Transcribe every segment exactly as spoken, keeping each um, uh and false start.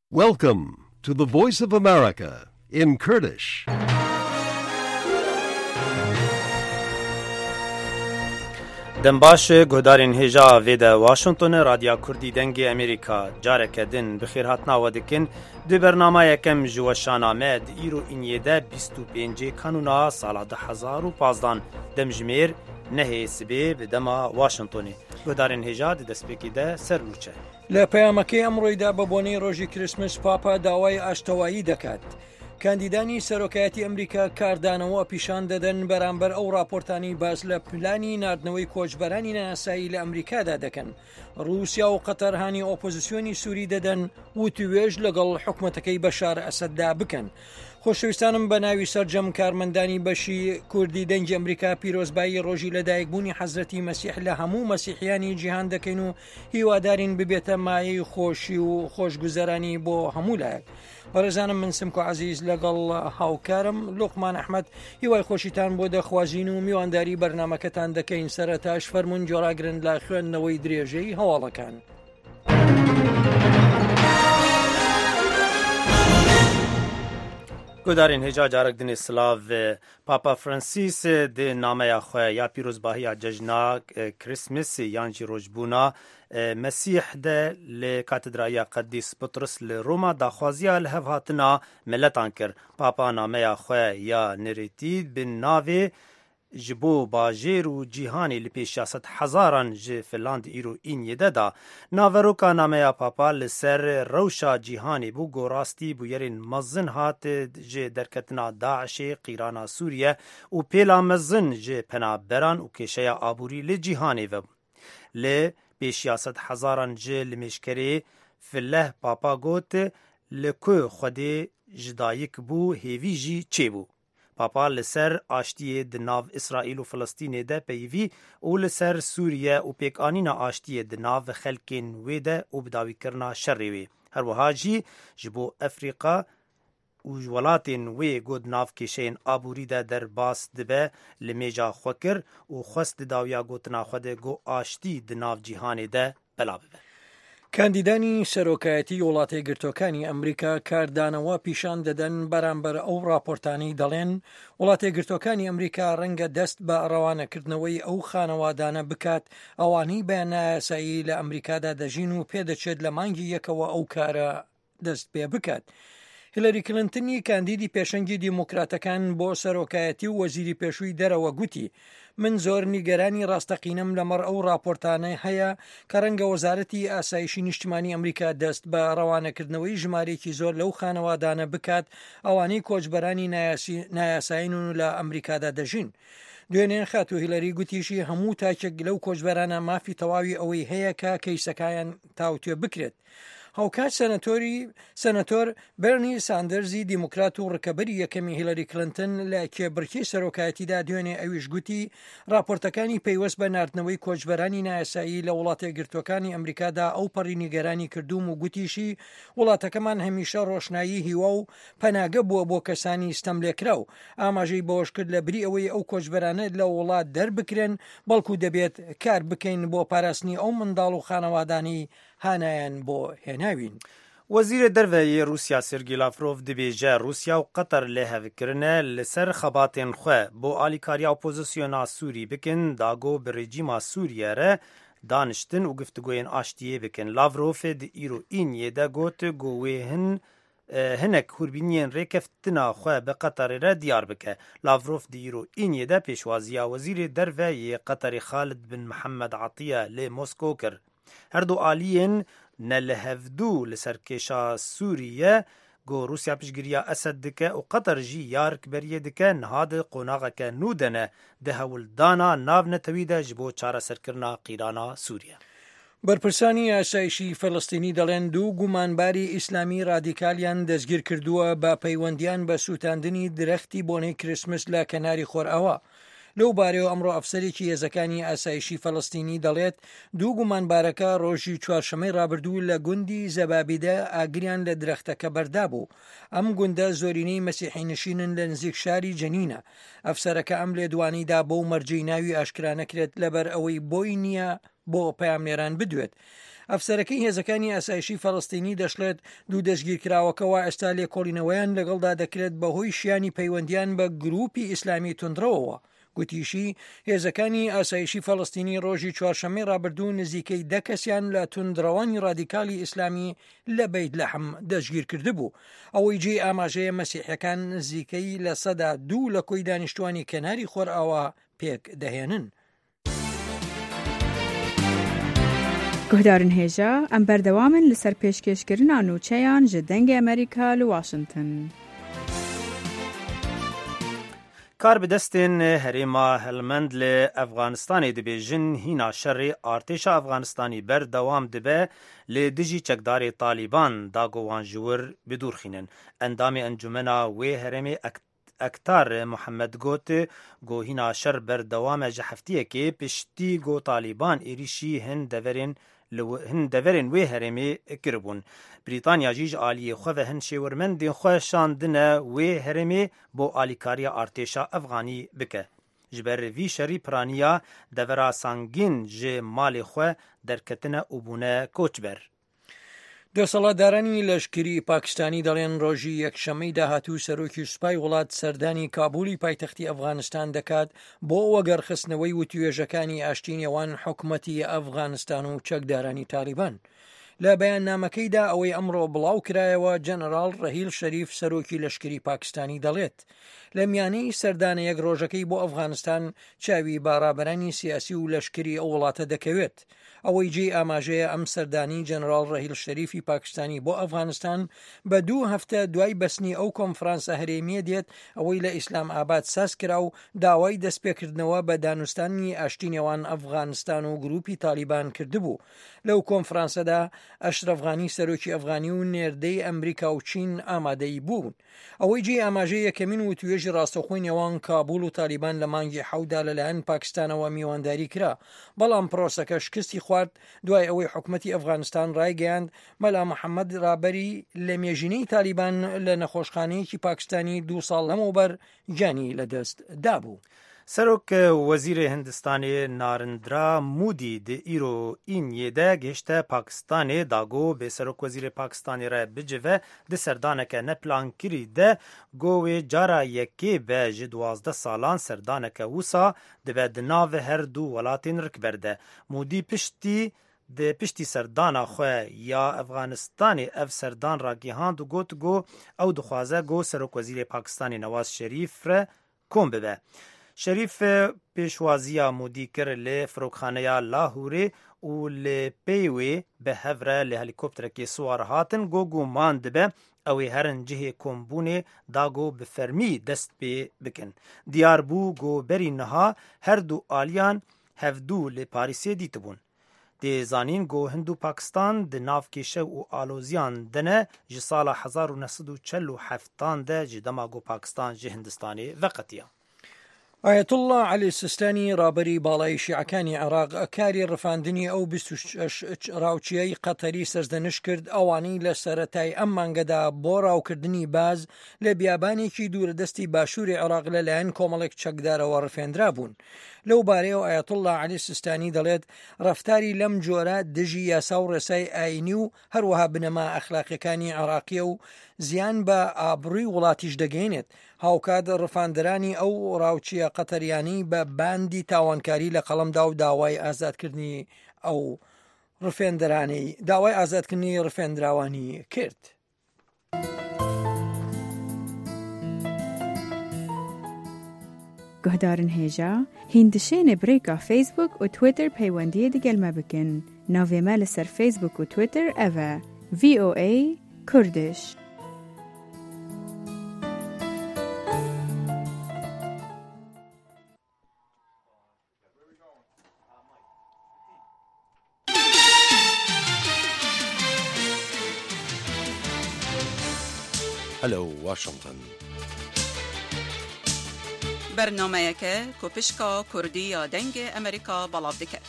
Welcome to the Voice of America in Kurdish. دنباش گودارین هجا ویدا واشنطن رادیا کردی دنگ امریکا جارک دن بخیر هاتنا ودکن دی برنامه یکم جوشانا مد ایرو اینیده بیست و پنج کانونا سال دو هزار و پانزده دمجمیر نهی سبی بدما واشنطنی گودارین هجا دی دسپیکی ده سرلوچه لە پەیامەکەی ئەمڕۆیدا بە بۆنەی ڕۆژی کریسمس پاپا داوای ئاشتەوایی دەکات. کاندیدانی سەرۆکایەتی ئەمریکا کاردانەوە پیشان دەدەن بەرامبەر ئەو راپۆرتانی باز لە پلانی ناردنەوەی کۆچبەرانی نایاسایی لە ئەمریکادا دەکەن. رووسیا و قەتەر هانی ئۆپۆزیسیۆنی سووری دەدەن وتوێژ لەگەڵ حکومەتەکەی بەشار ئەسەددا بکەن. خۆشەویستانم بە ناوی سەرجەم کارمەندانی بەشی کوردی دەنگی ئەمریکا پیرۆزبایی ڕۆژی لەدایکبوونی حەزرەتی مەسیح لە هەموو مەسیحیانی جیهان دەکەین و هیوادارین ببێتە مایەی خۆشی و خۆشگوزەرانی بۆ هەموو لایەک. بەڕێزانم من سمکۆ عەزیز لەگەڵ هاوکارم لوقمان ئەحمەد هیوای خۆشیتان بۆ دەخوازین و میوانداری بەرنامەکەتان دەکەین. سەرەتاش فەرموون جۆراگرن لە خوێندنەوەی درێژەی هەواڵەکان. گودارین هجا جارک دنی سلاو پاپا فرانسیس دی نامه خواه یا پیروزباهی یا ججنا کریسمس یانجی روجبونا مسیح ده لکاتدرائیا قدیس پطرس لروما داخوازیا لهفهاتنا ملتان کر. پاپا نامه خواه یا نریتید بن ناوی جبو باجیر و جیهانی لپیشیاست هزاران ج فنلاند ایرو این یده دا ناوروکا نامه پاپا لسر روشا جیهانی بو گوراستی بو یرین مزن هات ج درکتنا داعش قیرانا سوریه و پیلا مزن ج پنابران و کشیا آبوری لجیهانی و لپیشیاست هزاران ج لمشکری فله پاپا گوت لکو خودی جدایک بو هیوی جی چی بو. پاپا لسر آشتیه دناو اسرائیل و فلسطین ده پیوی و لسر سوریه و پیکانینا آشتیه دناو خلکین ویده و بداوی کرنا شریوی. هر وها جی جبو افریقا و ولاتین وی گود ناو کشین آبوری ده در باس دبه لمیجا خوکر و خست داویا گوتنا خود گو آشتی دناو جیهان ده بلا ببه. کاندیدانی سەرۆکایەتی وڵاتە یەکگرتووەکانی ئەمریکا کاردانەوە پیشان دەدەن بەرامبەر ئەو راپۆرتانی دەڵێن وڵاتە یەکگرتووەکانی ئەمریکا ڕەنگە دەست بە ڕەوانەکردنەوەی ئەو خانەوادانە بکات ئەوانەی بە نایاسایی لە ئەمریکادا دەژین و پێدەچێت لە مانگی یەکەوە ئەو کارە دەست پێ بکات. هیلاری کلنتنی کاندیدی پێشەنگی دیموکراتەکان بۆ سەرۆکایەتی و وەزیری پێشووی دەرەوە گوتی من زۆر نیگەرانی ڕاستەقینەم لەمەڕ ئەو راپۆرتانە هەیە کە ڕەنگە وەزارەتی ئاسایشی نیشتیمانی ئەمریکا دەست بە ڕەوانەکردنەوەی ژمارێکی زۆر لەو خانەوادانە بکات ئەوانەی کۆچبەرانی نایاساین و لە ئەمریکادا دەژین. دوێنێ خاتو هیلەری گوتیشی هەموو تاکێک لەو کۆچبەرانە مافی تەواوی ئەوەی هەیە کە کەیسەکایان تاوتێ بکرێت. هاوکات سەنەتۆری سەنەتۆر بەرنی ساندەرزی دیموکرات و ڕکەبەری یەکەمی هیلاری کلنتن لە کێبڕکێی سەرۆکایەتیدا دوێنێ ئەویش گوتی راپۆرتەکانی پەیوەست بە ناردنەوەی کۆچبەرانی نایاسایی لە وڵاتە یەکگرتووەکانی ئەمریکادا ئەو پەڕی نیگەرانی کردووم و گوتیشی وڵاتەکەمان هەمیشە ڕۆشنایی هیوا و پەناگە بووە بۆ کەسانی ستەملێکرا و ئاماژەی بەوەش کرد لە بری ئەوەی ئەو کۆچبەرانە لە وڵات دەربکرێن بەڵکو دەبێت کار بکەین بۆ پاراستنی ئەو منداڵ و خانەوادانی هانایان بۆ هێناوین. وزیر دروی روسیا سرگی لاڤرۆڤ دبیجه روسیا و قطر لهفکرنه لسر خباتین خو بو آلیکاریا اپوزیسیونا سوری بکن داگو به رژیم سوریه ره دانشتن و گفتگوین آشتیه بکن. لاڤرۆڤ د ایرو این یده گوت گوهن هنک هوربینین ریکفتنا خو به قطر را دیار بکه. لاڤرۆڤ د ایرو این یده پیشوازیا وزیر دروی قطر خالد بن محمد عطیه ل مسکو کر. هر دو آلیین نلهفدو لسرکشا سوریه گو روسیا پیشگیریا اسد دکه و قطر جی یارک بریه دکه نهاد قوناغه که نودنه ده هول دانا ناو نتویده جبو چاره سرکرنا قیرانا سوریه. بەرپرسانی ئاسایشی فەڵەستینی دەڵێن دوو گومانباری ئیسلامی ڕادیکالیان دەستگیر کردووە بە پەیوەندیان بە سووتاندنی درەختی بۆنەی کریسمس لە کەناری خۆرئاوا. لەو بارەوە ئەمڕۆ ئەفسەرێکی هێزەکانی ئاسایشی فەڵەستینی دەڵێت دوو گومانبارەکە ڕۆژی چوارشەمەی ڕابردوو لە گوندی زەبابیدە ئاگریان لە درەختەکە بەردا بوو. ئەم گوندە زۆرینەی مەسیحی نشینن لە نزیک شاری جەنینە. ئەفسەرەکە ئەم لێدوانیدا بۆ مەرجەی ناوی ئاشکرا نەکرێت لەبەر ئەوەی بۆی نییە بۆ پەیامنێران بدوێت. ئەفسەرەکەی هێزەکانی ئاسایشی فەڵەستینی دەشڵێت دوو دەستگیرکراوەکەەوە ئێستا لێکۆڵینەوەیان لەگەڵدا دەکرێت بەهۆی شیانی پەیوەندیان بە گروپی ئیسلامی توندرەوەوە. گوتیشی هێزەکانی ئاسایشی فەڵەستینی ڕۆژی چوارشەممەی ڕابردوو نزیکەی دە کەسیان لە توندڕەوانی ڕادیکالی ئیسلامی لە بەیت لەحم دەستگیر کردبوو. ئەوەی جێ ئاماژەیە مەسیحەکان نزیکەی لە سەدا دوو لە کۆی دانیشتوانی کەناری خۆرئاوا پێک دەهێنن. گوهدارن هێژە ئەم بەردەوامن لەسەر پێشکەشکردنا نوچەیان ji dengê Amerîka li Washington. کار bi destên herêma Helmend li Efganistanê dibêjin hîna şerê artêşa Efganistanî berdewam dibe lê dijî çekdarê Talîban dago wan ji wir bidûrxînin. Endamê encumena wê herêmê Ektar Muhammed got gohîna şer berdewam e ji heftiyekê piştî got Talîban êrişî hin deverên hin deverên wê herêmê kiribûn. Brîtanya jî ji aliyê xwe ve hin şêwirmendên xwe şandine wê herêmê bo alîkariya artêşa Efganî bike. Ji ber vî şerî piraniya devera sangîn ji malê xwe derketine û bûne koçber. دەسەڵاتدارانی لەشکری پاکستانی دەڵێن ڕۆژی یەکشەمەی داهاتوو سەرۆکی سوپای وڵات سەردانی کابولی پایتەختی ئەفغانستان دەکات بۆ وەگەڕخستنەوەی وتوێژەکانی ئاشتی نێوان حکوومەتی ئەفغانستان و چەکدارانی تالیبان. لە بەیاننامەکەیدا ئەوەی ئەمڕۆ بڵاو کرایەوە جەنەرال ڕەهیل شەریف سەرۆکی لەشکری پاکستانی دەڵێت لە میانەی سەردانە یەک ڕۆژەکەی بۆ ئەفغانستان چاوی باڕابەرانی سیاسی و لەشکری ئەو وڵاتە دەکەوێت. ئەوەی جێ ئاماژەیە ئەم سەردانی جەنەرال ڕەهیل شەریفی پاکستانی بۆ ئەفغانستان بە دوو هەفتە دوای بەسنی ئەو کۆنفرانسە هەرێمیە دێت ئەوەی لە ئیسلام ئاباد ساز کرا و داوای دەستپێکردنەوە بە دانوستانی ئاشتی نێوان ئەفغانستان و گروپی تالیبان کردبوو. لەو کۆنفرانسەدا ئەشرەف غانی سەرۆکی ئەفغانی و نێردەی ئەمریکا و چین ئامادەی بوون. ئەوەی جێ ئاماژەی یەکەمین وتوێژی ڕاستەوخۆی نێوان کابول و تالیبان لە مانگی حەودا لەلایەن پاکستانەوە میوانداری کرا، بەڵام پرۆسەکە شکستی خوارد دوای ئەوەی حکوومەتی ئەفغانستان ڕایگەیاند مەلا محەممەد رابەری لە مێژینەی تالیبان لە نەخۆشخانەیەکی پاکستانی دوو ساڵ لەمەوبەر گیانی لەدەست دابوو. سەرۆک وەزیرê Hindistanê Narendra Modî di îro îniyê de gêşte Pakistanê dago bê serok wezîrê Pakistanê re bicive di serdaneke neplankirî de got wê cara yekê be ji duwazdeh salan serdaneke wisa dibe di navê her du welatên rikber de. Modî piştî di piştî serdana xwe ya Efganistanê ev serdan ragihand û got got ew dixwaze got serok wezîrê Pakistanê Nawaz Şerîf re kom bibe. شەریف پێشوازیە مودی کرد لە فرۆکخانەیە لاهورێ و لە پێی وێ بە هەڤرە لە هەلیکۆپتەرێکی سوار هاتن گۆ گومان دەبێ ئەوەی هەرن جهێ کۆمبوونێ داگۆ بە فەرمی دەست پێ بکەن. دیار بوو گۆبەری نەها هەردوو ئالیان هەڤدوو لە پاریسێ دیتبوون. دێزانین گۆ هند و پاکستان di navkêşe û aloziyan dine ji sala hezar û neh sed û çel û heftan de ji dema got Pakistan ji Hindistanê veqetiya. ئایەتوڵڵا عەلی سیستانی ڕابەری باڵای شیعەکانی عێراق کاری ڕفاندنی ئەو بیست و شەش ڕاوچیەی قەتەری سەردەنش کرد ئەوانەی لە سەرەتای ئەم مانگەدا بۆ ڕاوکردنی باز لە بیابانێکی دوورەدەستی باشووری عێراق لەلایەن کۆمەڵێک چەکدارەوە ڕفێنرا بوون. لەو بارەیەوە ئایەتوڵڵا عەلی سیستانی دەڵێت ڕەفتاری لەم جۆرە دژی یاسا و ڕێسای ئاینی و هەروەها بنەما ئەخلاقیەکانی عێراقیە و زیان بە ئابڕووی وڵاتیش دەگەێنێت. هاوکات ڕفاندرانی ئەو ڕاوچیە قەتەریانی بە باندی تاوانکاری لە قەڵەمدا و داوای ئازادکردنی ئەو ڕفێندرانی داوای ئازادکردنی ڕفێندراوانی کرد. گهدارن هێژە هیندشێنێ برێکا فیسبوک و تویتر پەیوەندیە دەگەلمە بکەن. ناوێمە لەسەر فیسبوک و تویتر ئەڤە ڤی ئۆ ئەی کوردش. Hello, Washington. برنامه‌یکه کوپشکا کردی یا دنگ امریکا بلاو دکت.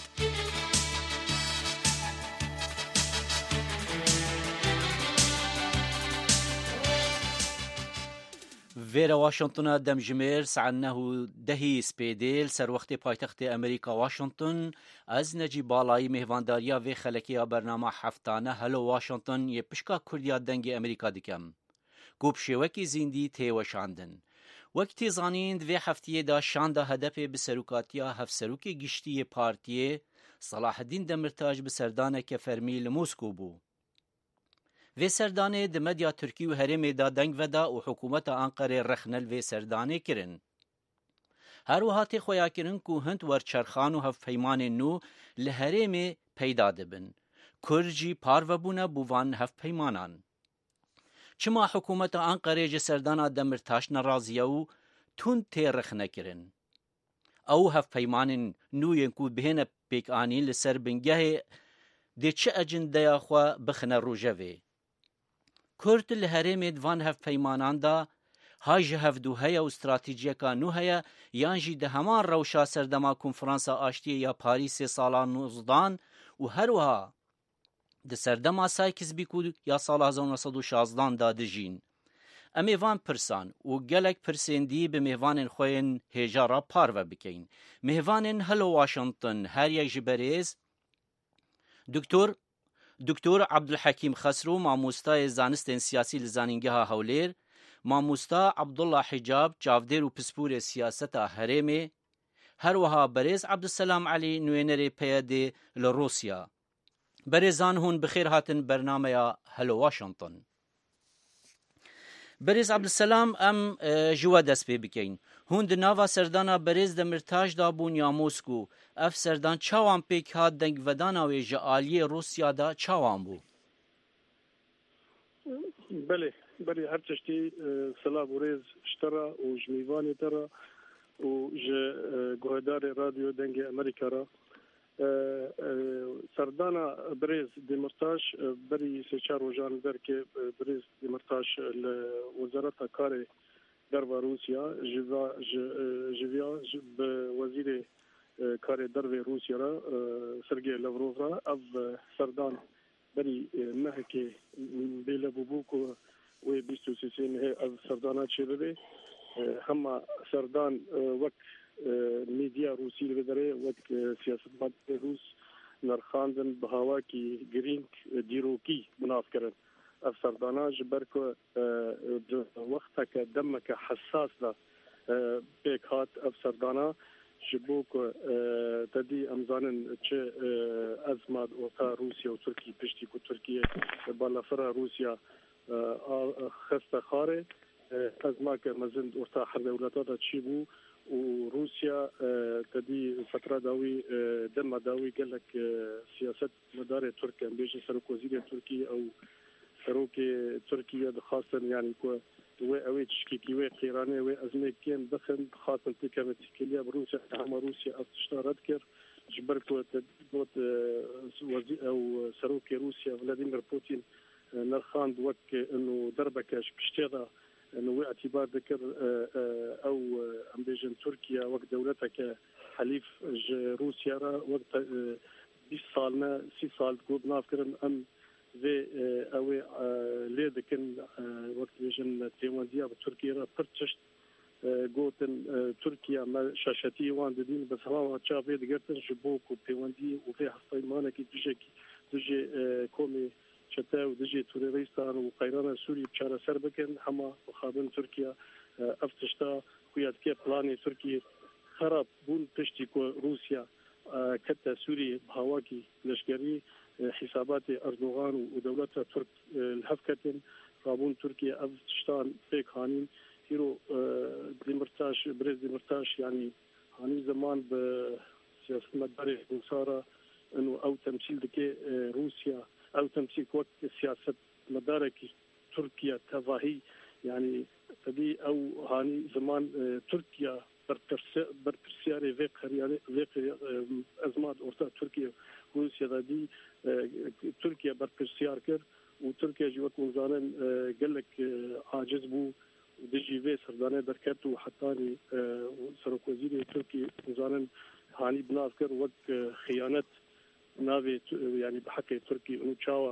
V فيرا واشنطن دمجمير سعنه دهي سبيديل سر وقت پایتخت امریکا واشنطن از نجی بالای مهوانداریا و خلکیه برنامه هفتانه هلو واشنطن یه پشکا کردیا دنگ امریکا دکم. گوب شوکی زیندی تیوشاندن. وقتی زانیند و هفتیه دا شانده هدف بسروکاتیا هفت سروک گشتی پارتیه صلاح الدین دمرتاج بسردانه که فرمیل موسکو بو. و سردانه د مدیا ترکی و هرم دا دنگ ودا و حکومت انقره رخنل و سردانه کرن. هر وحات خویا کرن که هند ورچرخان و هف پیمان نو لهرم پیدا دبن. کرجی پارو بونه بوان هف پیمانان. چما حکومت انقره جسردانه دمرتاش نرازیه و تون تی رخنه کرن. او هف پیمان نو ینکو بهنه پیک آنین لسر بنگه دی چه اجنده خوا بخنه روژوه. کرد لهرم دوان هف پیمانان دا هاج هف دو هیا و استراتیجیکا نو هیا یانجی ده همان روشا سردما کنفرانسا آشتی یا پاریس سالان نوزدان و هروها ده سردما سایکز بیکو یا سال هزار و نهصد و شازده دا دجین. امیوان پرسان و گلک پرسندی به مهوان خوین هجارا پارو بکین. مهوان هلو واشنطن هر یک جبریز دکتر دکتر عبدالحکیم خسرو ماموستا زانستین سیاسی لزانینگه هولیر، ماموستا عبدالله حجاب جاودیر و پسپور سیاست هرمه، هر وها بریز عبدالسلام علی نوینر پیاده لروسیا. بریزان هون بخیر هاتن برنامه هلو واشنطن. بریز عبدالسلام ام جوا دست پی بکین. هون دناوا سردانا بریز دمرتاج دا بون یا موسکو. اف سردان چاوان پیک هات دنگ ودانا و جعالی روسیا دا چاوان بو؟ بله بله هر چشتی سلام و ریز شترا و جمیوانی ترا و گوهدار رادیو دنگ امریکا را سردانا بریز دمرتاش بری سه چار روزان در که بریز دمرتاش وزارت کار در روسیا جوا جویا به وزیر کار در روسیا را سرگی لاوروف را اف سردان بری مهک بیل بوبوکو و بیست و سیسین اف سردانا چه ببه هم سردان وقت میدیا روسی لدره وقت سیاست مد روس نرخاندن بهوا کی گرینگ دیروکی مناف کرن اف سردانا جبر کو وقت که دم که حساس دا پیک هات اف سردانا جبوک تدی امزانن چه ازمات اوتا روسیا و ترکی پشتی کو ترکیه بالا فرا روسیا خسته خاره ازما که مزند اوتا هر دولتات چی بو و روسيا تدي فترة داوي دم داوي قال لك سياسة مدار تركيا بيجي سروك وزير تركي أو سروك تركيا خاصة يعني كو وي تشكي كي وي قيراني وي أزمة كان دخل خاصة تلك تشكيليا بروسيا هم روسيا اشتهرت كر جبركو تدوت وزير أو سروك روسيا فلاديمير بوتين نرخان وك إنه دربك اشتغل انه اعتبار ذكر او ام بيجن تركيا وقت دولتك حليف روسيا وقت بیست سالنا سی سال تقول نافكرن ام ذي او لي ذكن وقت بيجن تيوانديا بتركيا برتشت قوتن تركيا ما شاشتي وان دين بس هوا تشافي دقرتن جبوك وتيواندي وفي حصيمانه كي تجي تجي كومي شتاو دجي توريستان وقيران سوري بشارة سربكن حما وخابن تركيا افتشتا كويات كي بلاني تركيا خراب بون تشتي كو روسيا كتا سوري بهواكي لشكري حسابات اردوغان ودولتها ترك الهفكتن رابون تركيا افتشتان بيك هانين هيرو ديمرتاش بريز ديمرتاش يعني هاني زمان بسياسة مداري وصارة انه او تمثيل دكي روسيا او تمسيك وقت سياسة مدارك تركيا تفاهي يعني تبي او هاني زمان تركيا برترسياري فيق خرياني فيق ازمات اورتا تركيا روسيا دي تركيا برترسيار كر وتركيا جوات مزانن قال لك عاجز بو ودجي في سردانه بركات وحطاني سرك وزير تركي مزانن هاني بنافكر وقت خيانات نافي يعني بحكي تركي انه تشاوا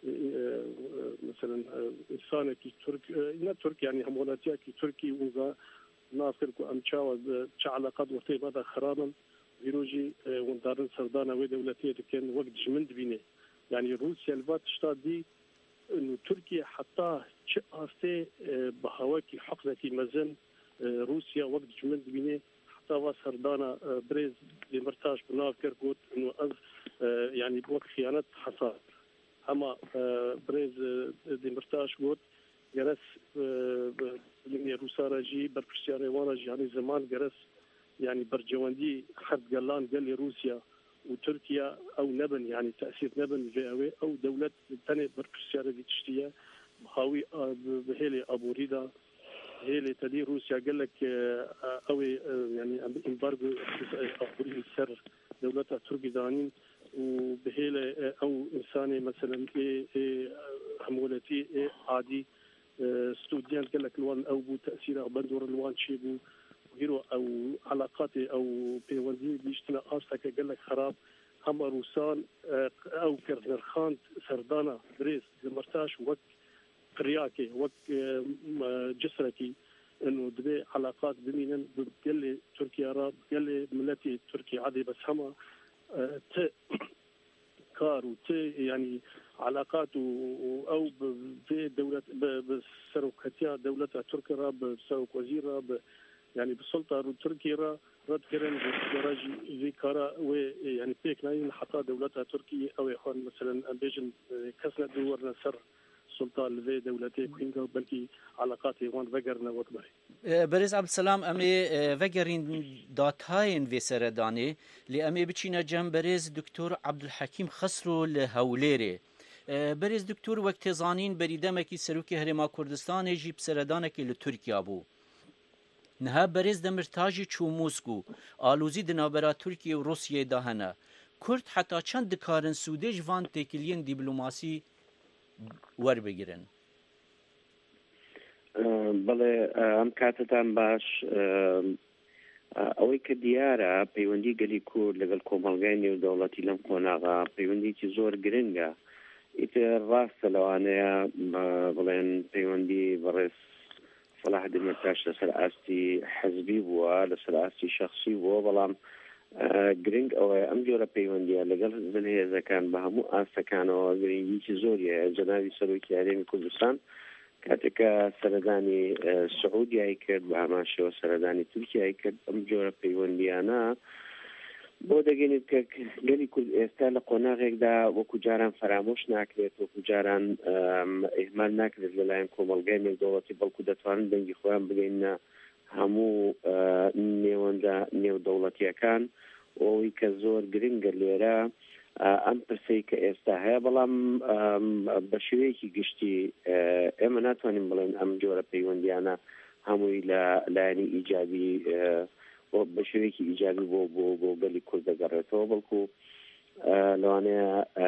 مثلا انسان کی ترک نه ترک يعني همولاتیا کی ترکی اونجا نافر کو امچاو چه علاقات وقتی بعد خرابن ویروجی وندارن سردانا و دولتيه كان وقت جمند بينه يعني روسيا البات شتادي انه تركيا حتى شاسته بهواكي حقلتي مزن روسيا وقت جمند بينه حتى سردانا بريز دمرتاش بناف كركوت انه از يعني بوقت خيانه حصار اما بريز دمرتاش قلت جرس يعني روسا راجي بركشتياني وانا يعني زمان جرس يعني برجواندي حد قالان قال لي روسيا وتركيا او نبن يعني تاثير نبن في او دوله ثانيه بركشتياني دي تشتيه بخاوي بهيلي ابو ريدا هيلي تدي روسيا قال لك او يعني امبارجو ابو السر دولتها تركيا دانين وبهيلة أو إنساني مثلا إيه إيه حمولتي إيه عادي ستوديان قال لك الوان أو بو تأثير أو بندور الوان شيبو وغيره أو علاقاتي أو بيوندي بيشتنا آرسك قال لك خراب أما روسان أو كرنرخان سردانا بريس مرتاش وك قرياكي وك جسركي إنه دبي علاقات بمينن قال لي تركيا راب قال لي ملتي تركيا عادي بس هما ت كار وت يعني علاقات او بدوله بسروكتيا دوله تركيا بسروك وزيره يعني بالسلطه تركيا رد كرن درجه ذكرى ويعني بيك ناين حتى دولتها تركيا او اخوان مثلا امبيجن كسنه دور نصر سلطان لذي دولتي كوينغا بلكي علاقاتي وان فقرنا وطبعي برز عبد السلام امي فقرين داتاين في سرداني لامي بتشينا جنب برز دكتور عبد الحكيم خسرو الهوليري برز دكتور وقت زانين بريدمكي سروكي هرما كردستان يجيب سردانك لتركيا بو نها برز دمرتاجي چو موسكو آلوزي دنابرا تركيا وروسيا دهنا كرد حتى چند دكارن سودج وان تكلين دبلوماسي وەربگرن بەڵێ ئەم کاتتان باش ئەوەی کە دیارە پەیوەندی گەلی کورد لەگەڵ کۆمەڵگای نێودەوڵەتی لەم قۆناغا پەیوەندیکی زۆر گرنگە ئیتر ڕاستە لەوانەیە بڵێن پەیوەندی بەڕێز سەلاح دمرتاش لەسەر ئاستی حەزبی بووە لەسەر ئاستی شەخصی بووە بەڵام گرنگ ئەوەیە ئەم جۆرە پەیوەندیە لەگەڵ حزب هێزەکان بە هەموو ئاستەکانەوە گرنگیکی زۆریە جەنابی سەرۆکی هەرێمی کوردستان کاتێکە سەردانی سعودیای کرد بە هەمان شێوە سەردانی تورکیای کرد ئەم جۆرە پەیوەندیانە بۆ دەگەنێت کە گەلی کورد ئێستا لە قۆناغێکدا وەکو جاران فرامۆش ناکرێت وەکو جاران ئیهمال ناکرێت لەلایەن کۆمەڵگای نێودەوڵەتی بەڵکو دەتوانن دەنگی خۆیان بگەینە هەموو نێوەندە نێودەوڵەتیەکان ئەوەی کە زۆر گرنگە لێرە ئەم پرسەی کە ئێستا هەیە بەڵام بە شێوەیەکی گشتی ئێمە ناتوانین بڵێن ئەم جۆرە پەیوەندیانە هەمووی لە لایەنی ئیجابی بە شێوەیەکی ئیجابی بۆ بۆ بۆ گەلی کورد دەگەڕێتەوە بەڵکو لەوانەیە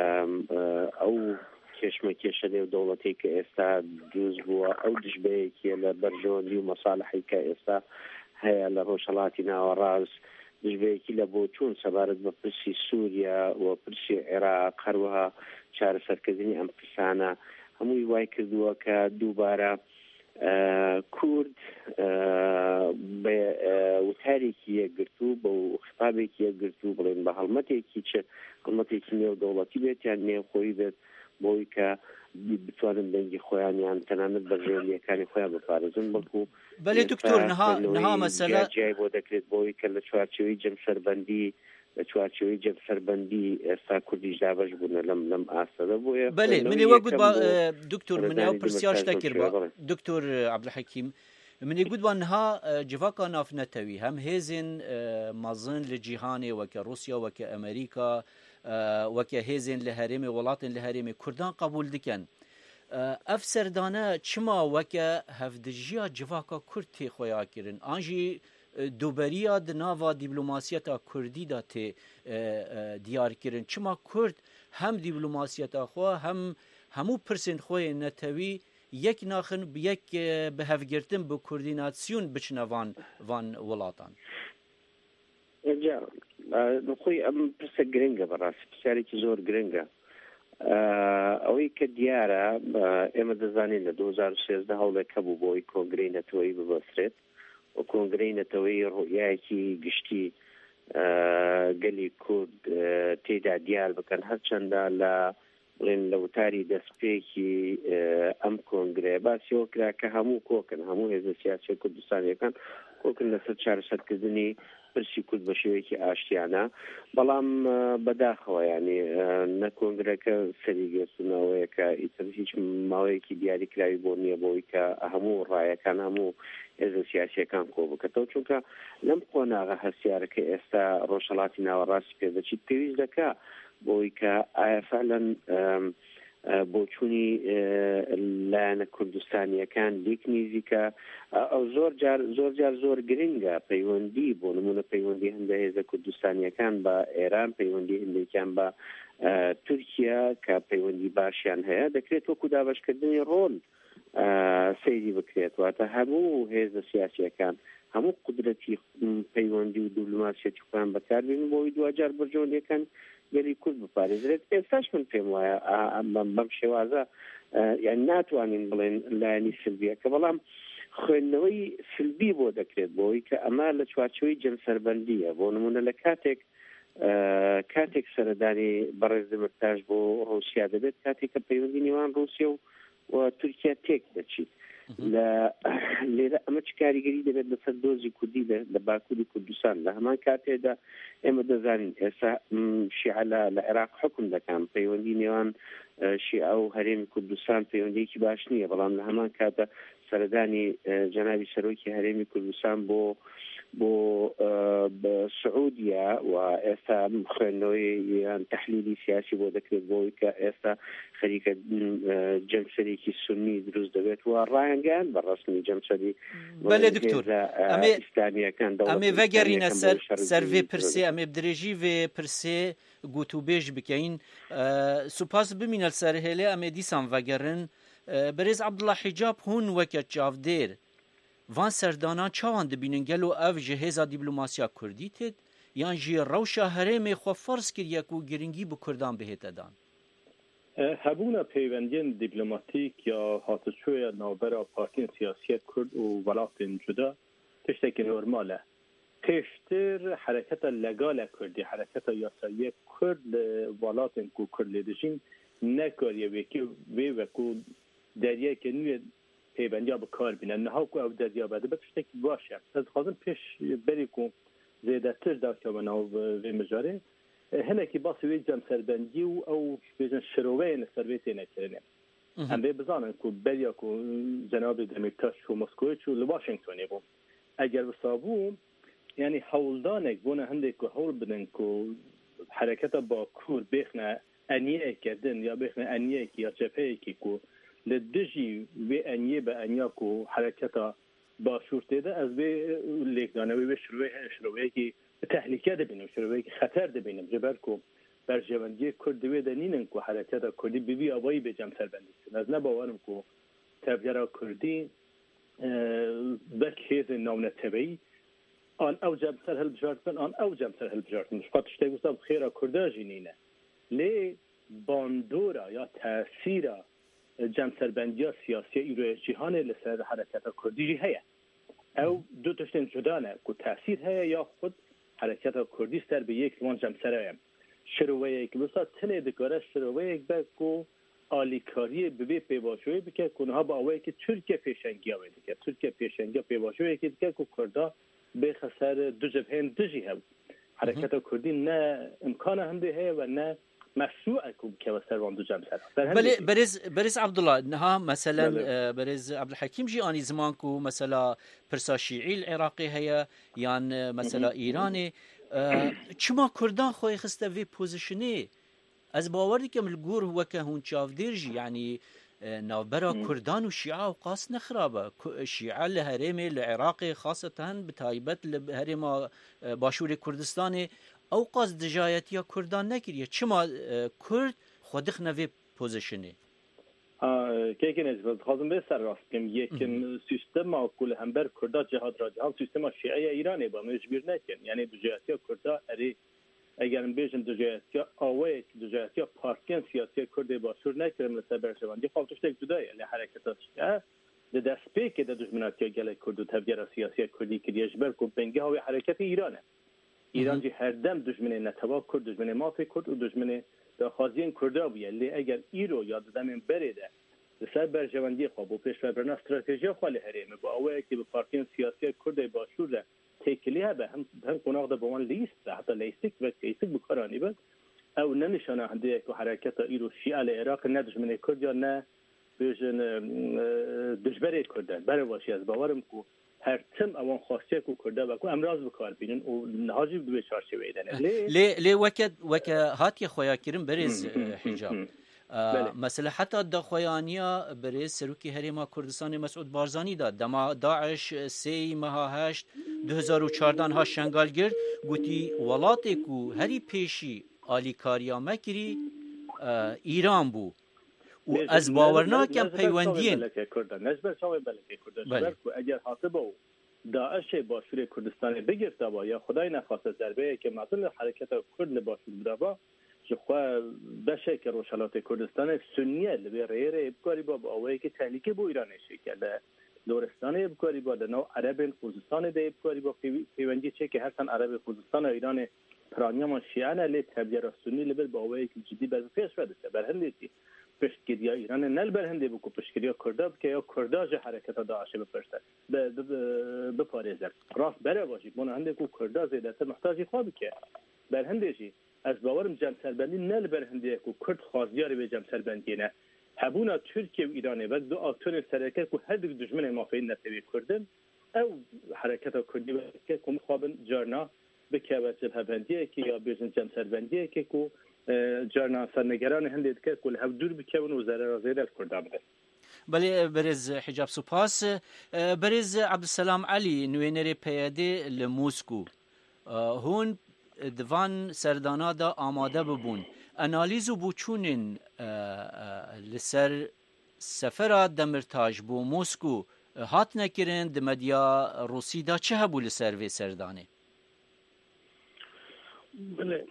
ئەو کێشمە کێشە نێودەوڵەتی کە ئێستا دروست بووە ئەو دژبەیەکیە لە بەرژەوەندی و مەساڵحی کە ئێستا هەیە لە ڕۆژهەڵاتی ناوەڕاست دژبەیەکی لە بۆ چوون سەبارەت بە پرسی سووریا و پرسی عێراق هەروەها چارەسەرکردنی ئەم پرسانە هەمووی وای کردووە کە دووبارە کورد بە وتارێکی یەکگرتوو بە خطابێکی یەکگرتوو بڵێن بە هەڵمەتێکی چ هەڵمەتێکی نێودەوڵەتی بێت یان نێوخۆیی بێت بۆی کە بتوانن دەنگی خۆیان یان تەنانەت بەرژێوەندیەکانی خۆیان بپارێزن بەڵکو بەڵێ دکتۆر نەها مەسەلە جیای بۆ دەکرێت بۆی کە لە چوارچێوەی جەمسەربەندی لە چوارچێوەی جەمسەربەندی ئێستا کوردیش دابەش بوون لەم لەم ئاستەدا بۆیە بەڵێ منێ وەگوت دکتۆر منێ ئەو پرسیار شتە کردوە دکتۆر عەبدولحەکیم منێ گوتوان نەها جڤاکا نافنەتەوی هەم هێزن مەزن لە جیهانێ وەکە رووسیا وەکە ئەمریکا وەکە هێزن لە هەرێمی وڵاتن لە هەرێمی کوردان قبول دکەن ئەف سەردانە چما وەکە هەفدژیە جڤاکا کورد تێ خۆیاکردن ئانژی دووبەریە دناوا دیبلوماسیەتا کوردیدا تێ دیارکردن چما کورد هەم دیبلوماسیەتا خۆ هەم هەموو پرسên خۆی نەتەوی یەک ناخن یەک بە هەفگرتن بە کوردیناسیون بچنە وان وان وڵاتان خۆی ئەم پرسە گرنگە بەڕاستی پرسیارێکی زۆر گرنگە ئەوەی کە دیارە ئێمە دەزانین لە دوو هەزار و سێزدە هەوڵێک هەبوو بۆی کۆنگرەی نەتەوەیی ببەسرێت و کۆنگرەی نەتەوەیی ڕوئیایەکی گشتی گەلی کورد تێدا دیار بکەن هەرچەندە لە بڵێن لە وتاری دەستپێکی ئەم کۆنگرەیە باسیەوە کرا کە هەموو کۆکن هەموو هێزە سیاسی کوردستانیەکان کۆکن لەسەر چارەسەرکردنی پرسی کورد بە شێوەیەکی ئاشتیانە بەڵام بەداخەوە ینی نە کۆنگرەکە سەریگەستنەوەیە کە ئیتر هیچ ماوەیەکی دیاری کراوی بۆ نییە بۆی کە هەموو ڕایەکان هەموو هێزە سیاسیەکان کۆ بکەتەوە چونکە لەم قۆناغە هەستیارەکە ئێستا ڕۆژهەڵاتی ناوەڕاستی پێ دەچیت پێویست دەکا بۆی کە ئایا فعلەن بۆچوونی لایەنە کوردستانیەکان لیک نزیکە ئەو زۆر جار زۆر جار زۆر گرنگە پەیوەندی بۆ نمونە پەیوەندی هەندێک هێزە کوردستانیەکان بە ئێران پەیوەندی هەندێکیان بە تورکیا کە پەیوەندی باشیان هەیە دەکرێت وەکو دابەشکردنی ڕۆڵ سەیری بکرێت واتە هەموو هێزە سیاسیەکان هەموو قدرەتی پەیوەندی و دیپلۆماسیەتی خۆیان بەکاربێنن بۆی دوجار بەرژەوەندەکان گەلی کورد بپارێزرێت. ئێستاش من پێم وایە بەم شێوازە یان ناتوانین بڵێن لایەنی سلبیە کە بەڵام خوێندنەوەی سلبی بۆ دەکرێت بۆی کە ئەمە لە چوارچەوەی جەمسەربەندیە بۆ نمونە لە کاتێک کاتێک سەردانی بەڕێز دەمەکتاش بۆ ڕوسیا دەبێت کاتێک کە پەیوەندی نێوان ڕوسیا و تورکیا تێک دەچیت لە لێرە ئەمە چ کاریگەری دەبێت لەسەر دۆزی کوردی لە باکووری کوردستان لە هەمان کاتێدا ئێمە دەزانین ئێستا شیعە لە عێراق حکم دەکەن پەیوەندی نێوان شیعە و هەرێمی کوردستان پەیوەندیەکی باش نییە بەڵام لە هەمان کاتە سەردانی جەنابی سەرۆکی هەرێمی کوردستان بۆ بۆ سعودیا و ئێستا خوێندنەوەی یان تەحلیلی سیاسی بۆ دەکرێت بۆی کە ئێستا خەریکە جەمسەرێکی سونی دروست دەبێت و ڕایانگەیان بە ڕەسمی جەمسەری بەلێ دکتۆر ئیسلامیەکان ئەمێ ڤەگەڕینە سەر سەرڤێ پرسێ ئەمێ بدرێژی vê پرسێ گوتوبێژ بکەین سوپاس بمینە سەر هێلێ ئەمێ دیسان ڤەگەڕن بەرێز عەبدوڵڵا حیجاب هون وەکە چاودێر وان سەردانان چاوان دەبینن گەلو ئەو ji hêza دیپلۆماسیا کوردی تێت یان jî rewşa herêmê xwe ferz kiriye ku giringî bi Kurdan bihête dan hebûna peywendiyên dîplomatîk ya hatişoya navbera partiyên siyasiyê Kurd û welatên cuda tiştekî normal e. Pêştir hereketa legal e Kurdî hereketa yasayî Kurd li welatên ku Kurd lê dijîn nekariye wekî vê wekû deryayeke nû ye peyvendiya bikar bîne niha ku ew derya bede be tiştekî baş e. Ez dixwazim pêş berî ku zêdetir dakeve nav vê mijarê hinekî basî wê cemserbendî û ew bêjin şiroveyên li ser vê têne kirinê. Em vê bizanin ku berya ku Cenabê Demirtaş û Moskowê çû li Washingtonê bû. Eger wisa bû yanî hewldanek bûne hindێk ku hewl bidin ku hereketa Bakur bêxne eniyeke din ya bêxne eniyekî ya cepheyekî ku li dijî vê eniyê be eniya ku hereketa başûr têde ez vê lêkdanewê vê şirvê heye şiroveyekî tehlike dibînim şiroveyekî xeter dibînim ji ber ku berjevendiyê Kurd divê de nînin ku hereketa Kurdî bi vî avayî bê cemserbendî bikin. Ez nebawerim ku tevgera Kurdî bek hêzên navneteveyî an ew cemser hilbijartin an ew cemser hilbijartin ji qat tiştek wisa bi xêra Kurda jî nîne lê bandora ya tesîra cemserbendiya siyasiya îroya cîhanê li ser hereketa Kurdî jî heye. Ew du tiştên cuda ne ku tesîr heye ya xud hereketa Kurdî ser bi yek wan cemsere ye. Şiroveyek wisa tinê dikare şiroveyek be ku alîkariyê bi vê pêvajoyê bike ku niha bi awayekî Tirkiye pêşengiya wê dike. Tirkiye pêşengiya pêvajoyekê dike ku Kurda bêxe ser du cebheyên dijî hev. Hereketa Kurdî ne imkana hindê heye ve ne مشروع ku bikeve ser wan du cemser. Berêz berêz Abdullah niha meselen berêz Abdulhekîm jî anî ziman ku mesela pirsa Şîî li Iraqê heye yan mesela İranê çima Kurdan xwe xiste vê pozisyonê ez bawer dikim li gor weke hûn çavdêr jî yanî navbera Kurdan û Şîa û qas nexirabe. Şîa li herêmê li Iraqê xaseten bi taybet li herêma başûrê Kurdistanê ew qas dijayetiya Kurdan nekiriye. Çima Kurd xwe dixne vê pozisyonê? Kêkên ez dixwazim vê ser rast bikim yekin sîstema ku li hember Kurda cihad ra cihan sîstema Şîeya Îranê ba min ji bîr nekin. Yani dijayetiya Kurda erê اگر بیشن دجایتیا آوای دجایتیا پارتیان سیاسی کرد باشور نکردن مثل برشوندی خب توش تک جدایی علی حرکتش ده دست پیک ده دشمناتی گله کرد و تبجر سیاسی کردی که دیجبر کو بنگه های حرکت ایرانه ایران جی هر دم دشمن نتوا کرد دشمن مافی کرد و دشمن داخازین کرده بیه لی اگر ایرو یاد دمین بریده سر برجوندی خواب و پیش برنا استراتژی خالی هریم با اوه که به پارتیان سیاسی کرد باشور تکلی ها به هم هم قناق ده بوان لیست حتی لیستیک و کیسیک بکارانی بود او ننشانه هنده که حرکت ایرو شیعه العراق نه دشمن کرد یا نه بیشن دشبری کردن برای واشی از باورم که هر تم اوان خاصیت کو کرده و کو امراض بکار بینن و نهاجی دوی چارچه ویدن لی لی وکد وک هاتی خویا کریم بریز حجاب مثلا حتی دا خویانیا بریز سروکی هریما کردستان مسعود بارزانی داد دما داعش سی ماه هشت دو هزار و چهارده ها شنگال گرد گوتی ولاتی کو هری پیشی آلیکاریا مکری ایران بو و از باورناکم پیوندین نجبر شاوی بلکه کردن اگر حاطبه داعش باشور کردستان بگرفته با یا خدای نخواسته ضربه که مثلا حرکت کرد باشور بوده با جخوا بشه که روشالات کردستان سنیه لبه ریره ابکاری با با اوهی که تحلیکی بو ایرانه شکل دورستان ابکاری با دنو عرب خوزستان ده ابکاری با پیوندی چه که هرسان عرب خوزستان ایران پرانیامان شیعانه لی تبدیر سنی لبه با اوهی که جدی بر پیش رده برهنده سی پشتگیری ایران نل برهنده بکو پشتگیری کرده که یا کرداج حرکت داعش بپرسته بپارزه راست بره باشی بونه هنده که کرده زیدت محتاجی خوابی که برهنده جی از باورم جمع سربندی نل برهنده که کرد خواستیاری به جمع سربندی نه هبونا ترکیه و ایرانه و دو آکتور سرکت که هر دو دشمن مافین نتوی کردن او حرکت کردی که کم خوابن جارنا بکه و جبه بندیه که یا بیزن جمع سربندیه که که جارنا سرنگران هندید که کل هف دور بکون و زره را زیده کردن بس بله برز حجاب سپاس برز عبدالسلام علی نوینری پیاده لموسکو هون دوان سردانا دا آماده ببون انالیزو بوچونین لسر سفر دمرتاج بو موسکو هات نکرن دمدیا روسی دا چه هبو لسر وی سردانه؟ بله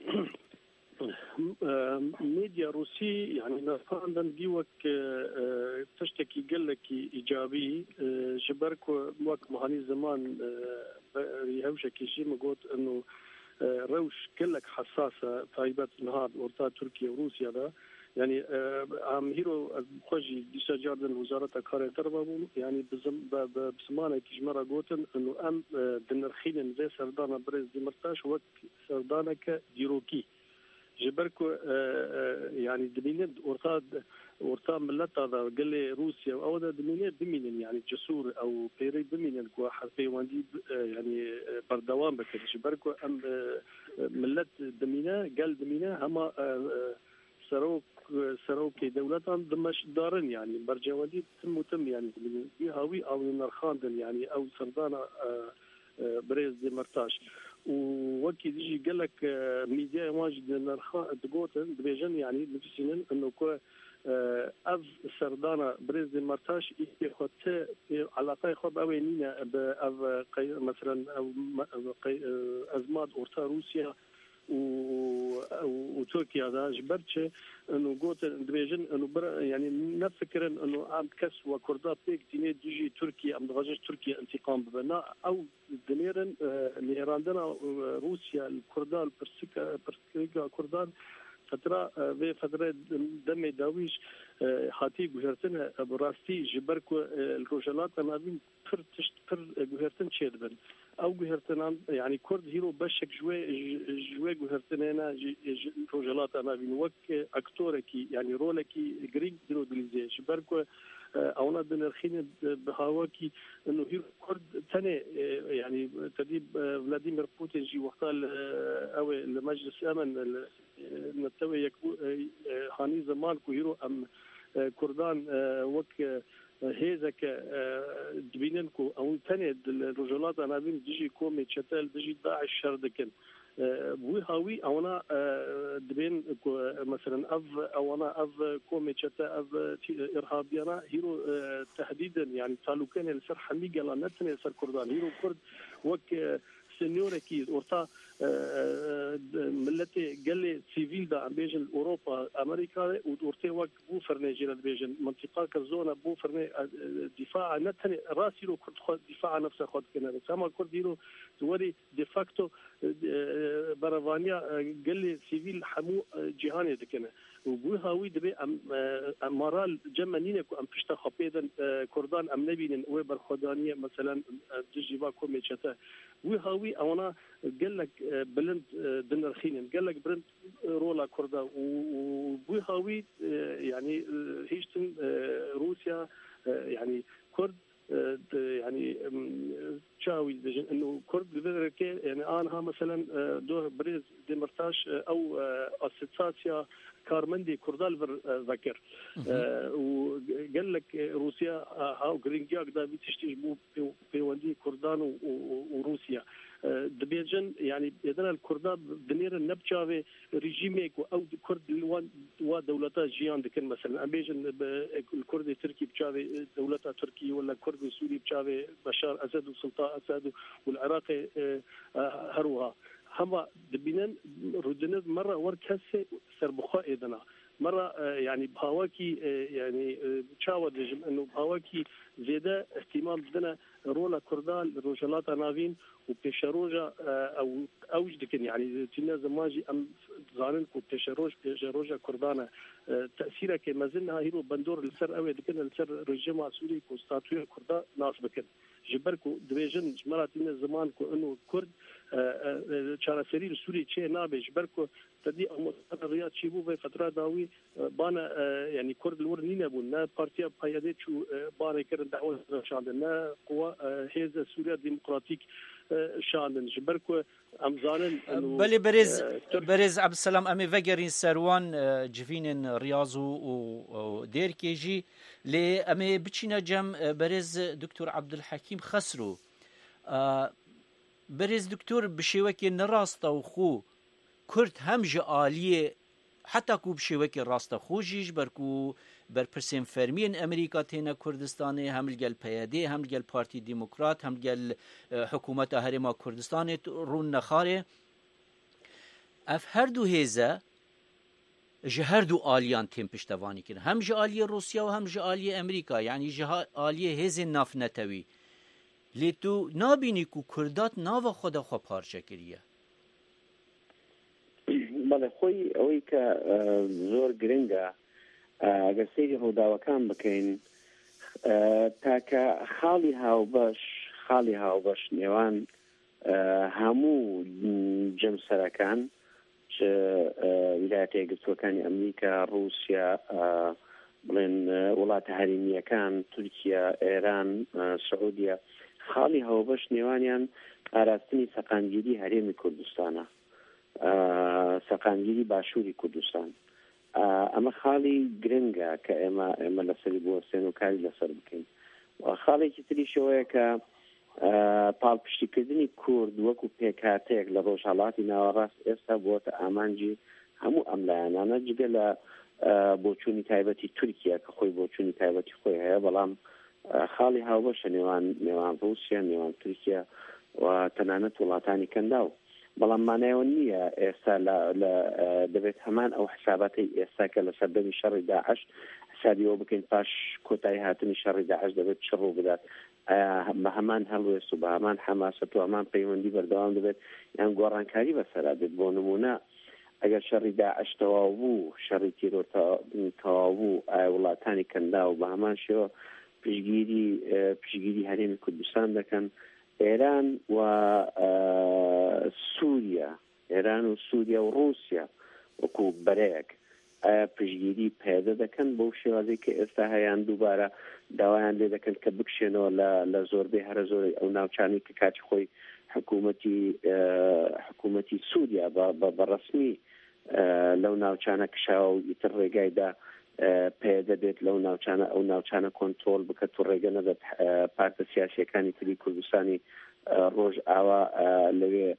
ميديا روسي يعني نفاندن جيوك تشتكي قال لك ايجابي شبرك وقت مهاني زمان يهوش كيشي مقول انه روش كلك حساسه تايبت نهار ورتا تركيا وروسيا ده يعني عم هيرو خوجي ديشا جاردن وزاره كار دربو يعني بزمانه كيجمره قوتن انه ام دنرخين زي سردانا بريز ديمرتاش وقت سردانك ديروكي جبركو يعني دمينين ورطاد ورطاد ملت هذا قال لي روسيا او هذا دمينين دمينين يعني جسور او بيري دمينين كوا حرفي واندي يعني بردوام بك جبركو ام ملت دمينا قال دمينا هما سروك سروك دولتان دمش دارن يعني برجوادي تم تم يعني هاوي او نرخاندن يعني او سردانا بريز دي مرتاش ووكي يجي قال لك ميديا واجد نرخا تقوتن بيجن يعني نفسين انه كو اف سردانا بريز دي مرتاش يخوت علاقه خو باوينينا باف مثلا او ازمات اورتا روسيا وتركيا دا جبرتش انه قلت دبيجن انه يعني نفكر انه عم كس وكردا بيك تيني تجي تركيا ام دغاج تركيا انتقام بنا او دنيرن نيراندنا روسيا الكردان برسكا برسكا كردان فتره في فتره دم داويش حاتي جهرتن براستي جبركو الروجلات انا بين فر تشت فر جهرتن شيدبن او جهرتن يعني كرد هيرو بشك جوي جوي جهرتن انا روجلات انا بين وك اكتوركي يعني رولكي جريك ديرو دليزي جبركو اونا دنرخين بهاوكي انه هيرو كرد ثاني يعني تديب فلاديمير بوتين جي وقت او المجلس امن نتوي يكو خاني زمان كو هيرو ام كردان وك هيزك دبيننكو او ثاني الرجلات انا بين ديجي كومي تشتل ديجي داعش شردكن بو هاوي اونا دبين مثلا اف اونا اف كومي تشتا اف ارهابيانا هيرو تحديدا يعني تعلقين السر حميقه لا نتني سر كردان هيرو كرد وك سنيوركي ورتا ملتي قال سيفيل دا بيجن اوروبا امريكا ودورتي وقت بو فرنيجي بيجن منطقه كزونه بو فرني دفاع نتني راسي لو كنت دفاع نفسه خد كنا سما كنت ديرو توري ديفاكتو برافانيا قال سيفيل حمو جهاني دكنا وبو هاوي دبي امارال جمنين كو ام بشتا خبيدن كردان ام نبينن وبر خدانيه مثلا دجيبا كوميتشتا وي هاوي انا قال لك بلند دنرخين قال لك برنت رولا كردا وبو هاوي يعني هيشتن روسيا يعني كرد يعني شاوي انه كرد بذكر يعني انا مثلا دور بريز ديمرتاش او اسوسياسيا كارمندي كردال ذكر وقال لك روسيا هاو جرينجاك دا بتشتيج بو بيوندي كردان وروسيا دبيجن يعني يدنا الكردان بنير النبشافي ريجيميك او كرد ودولتا جيان دكن مثلا امبيجن الكرد التركي بشافي دولتا تركي ولا كرد سوري بشافي بشار اسد وسلطان اسد والعراقي هروها هما دبينن ردنا مره وركسه سربخه ايدنا مره يعني بهواكي يعني تشاود انه بهواكي زياده اهتمام بدنا رولا كردال روجلات نافين وبيشروجا او اوج دكن يعني تنا زماجي ام زانن كو بيشروج بيشروجا كردانا تاثيره كما زلنا هيرو بندور السر او دكن السر رجيم سوري كو ستاتوي كردا ناس بكن جبركو دبيجن مراتنا زمان كو انه كرد چارەسەری سووری چێ نابێ بەرکۆ تدی ڕیا چی بوو بە فترا داوی بانە ینی کورد لور نینە بوون نە پارتیا پایدێت و بانێکردن داوە شاندن نە قوە هێزە سووریا دیموکراتیک شاندن ji ber ku em zanin belê berêz berêz Ebdselam em ê vegerîn serwan civînên Riyaz û Dêrkê jî lê em ê biçîne cem berêz Diktor Ebdulhekîm Xesrû berêz Diktor bi şêwekê nirasta û xwe Kurd hem ji aliyê heta ku bi şêwekê rastaxwe jî ji ber ku berpirsên fermiyên Amerîka têne Kurdistanê hem li gel P Y D hem li gel Partî Demokrat hem li gel Hikûmeta Herêma Kurdistanê rûn nexarê ev her du hêze ji her du aliyan tên piştevanî kirin hem ji aliyê Rûsya û hem ji aliyê Amerîka yanî ji aliyê hêzên navnetewî lê tu nabînî ku Kurdat nava xwe de xwe parçe kiriye بەڵێ خۆی ئەوەی کە زۆر گرنگە ئەگەر سەیری ڕووداوەکان بکەین تاکە خاڵی هاوبەش خاڵی هاوبەش نێوان هەموو جەمسەرەکان ویلایەتە یەکگرتووەکانی ئەمریکا ڕووسیا بڵێن وڵاتە هەرێمیەکان تورکیا ئێران سعودیا خاڵی هاوبەش نێوانیان ئاراستنی سەقامگیری هەرێمی کوردستانە سەقامگیری باشووری کوردستان ئەمە خاڵی گرنگە کە ئێمە ئێمە لەسەری بوەستێن و کاری لەسەر بکەین خاڵێکی تریشەوەیە کە پاڵپشتیکردنی کورد وەکو پێکهاتەیەک لە ڕۆژهەڵاتی ناوەڕاست ئێستا بووەتە ئامانجی هەموو ئەم لایەنانە جگە لە بۆچوونی تایبەتی تورکیا کە خۆی بۆچوونی تایبەتی خۆی هەیە بەڵام خاڵی هاوبەشە نێوان نێوان ڕووسیا نێوان تورکیا و تەنانەت وڵاتانی کەنداو بەڵام مانایەوە نییە ئێستا دەبێت هەمان ئەو حساباتی ئێستا کە لە سەردەمی شەڕی داعش حسابیەوە بکەین پاش کۆتایی هاتنی شەڕی داعش دەبێت چ ڕوو بدات بە هەمان هەڵوێست و بە هەمان حەماسەت و هەمان پەیوەندی بەردەوام دەبێت یان گۆڕانکاری بەسەرا بێت بۆ نمونە ئەگەر شەڕی داعش تەواو بوو شەڕی تیرۆ تەواو بوو ئایا وڵاتانی کەندا و بە هەمان شێوە پشگیری پشگیری هەرێمی کوردستان دەکەن ئێران و سووریا ئێران و سووریا و ڕووسیا وەکو بەرەیەک ئایا پشگیری پێدە دەکەن بەو شێوازەی کە ئێستا هەیان دووبارە داوایان لێ دەکەن کە بکشێنەوە لە زۆربەی هەرە زۆرەی ئەو ناوچانی کە کاتی خۆی حکوومەتی حکوومەتی سووریا بەڕەسمی لەو ناوچانە کشاوە و ئیتر ڕێگایدا پێدە بێت لەو ناوچانە ئەو ناوچانە کۆنترۆل بکە و ڕێگە نەدەت پارتە سیاسیەکانی تری کوردستانی ڕۆژ ئاوا لەوێ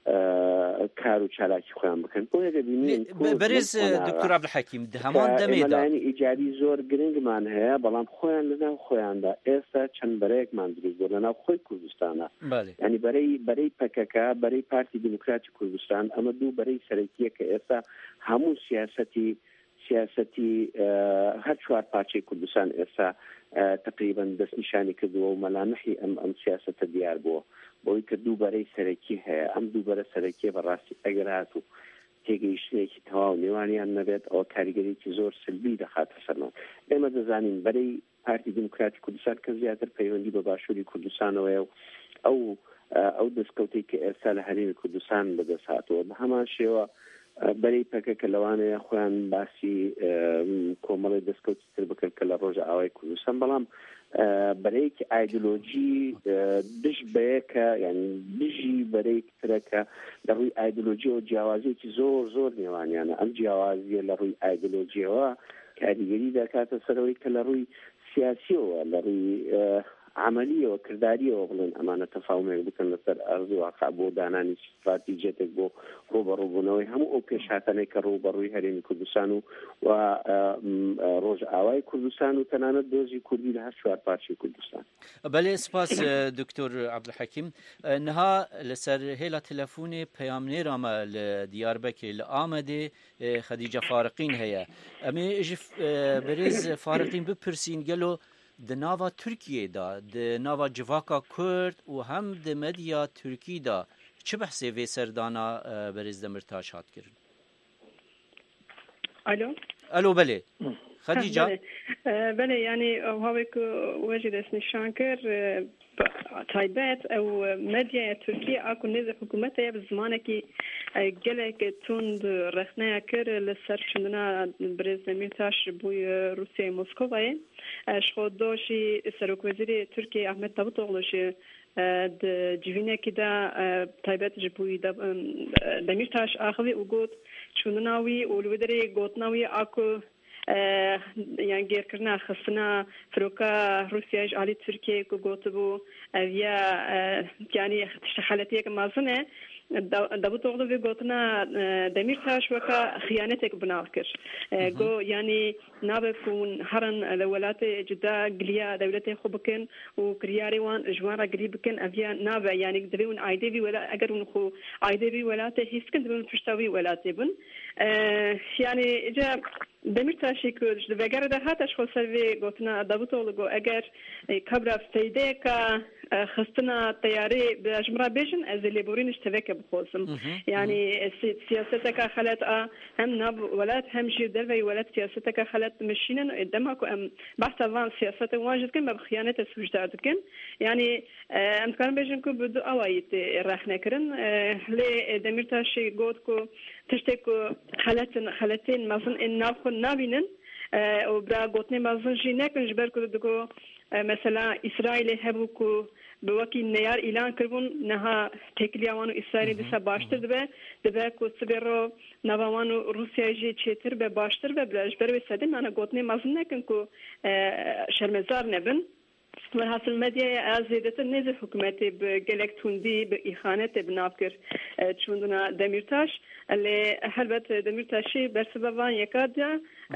کار و چالاکی خۆیان بکەن بۆ دەبینین بەرز دکتۆر عەبدولحەکیم هەمان دەمێدا ئیجابی زۆر گرنگمان هەیە بەڵام خۆیان لەناو خۆیاندا ئێستا چەند بەرەیەکمان دروست بوو لەناو خۆی کوردستانە ینی بەرەی بەرەی پەکەکە بەرەی پارتی دموکراتی کوردستان ئەمە دوو بەرەی سەرەکیە کە ئێستا هەموو سیاسەتی سیاسەتی هەر چوار پارچەی کوردستان ئێستا تقریبا دەستنیشانی کردووە و مەلامحی ئەم ئەم سیاسەتە دیار بووە بۆی کە دوو بەرەی سەرەکی هەیە ئەم دوو بەرە سەرەکیە بەڕاستی ئەگەر هاتوو تێگەیشتنێکی تەواو نێوانیان نەبێت ئەوە کاریگەریی زۆر سلبی دەخاتە سەرمان ئێمە دەزانین بەرەی پارتی دموکراتی کوردستان کە زیاتر پەیوەندی بە باشووری کوردستانەوەیە و ئەو ئەو دەستکەوتەی کە ئێستا لە هەرێمی کوردستان بەدەست هاتووە بە هەمان شێوە بەرەی پەکە کە لەوانەیە خۆیان باسی کۆمەڵی دەستکەوتی تر بکەن کە لە ڕۆژە ئاوای کوردستان بەڵام بەرەیەکی ئایدۆلۆژی دش بەیەکە یعنی دژی بەرەیەک ترەکە لە ڕووی ئایدۆلۆژی و جیاوازیەکی زۆر زۆر نێوانیانە ئەم جیاوازیە لە ڕووی ئایدۆلۆژیەوە کاریگەری دەکاتە سەرەوەی کە لە ڕووی سیاسیەوە لە ڕووی عملیەوە کرداریەوە بڵێن ئەمانە تەفاومێک بکەن لەسەر ئەرزوو واقع بۆ دانانی استراتیجیەتێک بۆ ڕوبەڕووبوونەوەی هەموو ئەو پێشهاتانەی کە ڕوبەڕووی هەرێمی کوردستان و و ڕۆژ ئاوای کوردستان و تەنانەت دۆزی کوردی لە هەر چوار پارچەی کوردستان. بەڵێ سپاس دکتۆر عەبدولحەکیم. نەها لەسەر هێلا تەلەفۆنێ پەیامنێرامە لە دیاربەکێ لە ئامەدێ خەدیجە فارقین هەیە ئەمێ بەرێز فارقین بپرسین گەلۆ د ناوا ترکیه دا د ناوا جواکا کرد و هم د مدیا ترکی دا چه بحثی وی سردانا بریز دمرتاش هات کرد؟ الو الو بله خدیجه بله یعنی هاوی که وجد اس نشان کر تایبت او مدیا ترکیه اكو نزد حکومت یا بزمانه که گلک تند رخنه کر لسر چندنا بریز دمرتاش بوی روسیه مسکوه شخودوشی سرک وزیری ترکیه احمد داوطوغلوشی د جوینه که دا تایبت جبوی دمیرتاش آخوی و گوت چونناوی و لودری گوتناوی آکو یعنی گیر کرنا خصنا فروکا روسیه جالی ترکیه کو گوت بو یا یعنی تشخالتیه که مازنه داوطوغلو وی گوتنا دمیرتاش وکا خیانتك بناو کر گو یعنی نابكون هرن الولات جدا قليا دولتي خوبكن وكرياري وان جوارا قريبكن افيا نابا يعني دريون ايدي ولا اقرون خو ايدي ولاته هيسكن درون فشتاوي ولاتي بن يعني جا دمیرتاشی کرد دبیگر ده هاتش خو سروی گوتنا داوطوغلو گو اگر کبرا فتیده که خستنا تیاری بجمرا بیشن از لیبورینش تفکر بخوزم یعنی سیاستك خلت هم ناب ولات هم جير دلوي ولات سياستك خلت مشينن قدامك ام بحث عن سياسات واجد كن بخيانه سوجدار كن يعني ام كان بيجن كو بدو اوايت راح نكرن لي دمرتاشي جودكو تشتكو خلت خلتين مثلا ان ناخذ نابينن او برا گوتنه مثلا جينك جبر كو دكو مثلا اسرائيل هبوكو بوکی نیار اعلان کردن نه تکلیوان و اسرائیل دست باشتر دبه دبه کوسبرو نوامان و روسیه جی چتر به باشتر به بلش بر وسادی من گوتنه مزن نکن کو شرمزار نبن و حاصل مدیا از زیادت نزد حکومتی به گلکتوندی به ایخانت بنافکر چوندنا دمیرتاش اللي هلبت دمیرتاشی برسببان یکادیا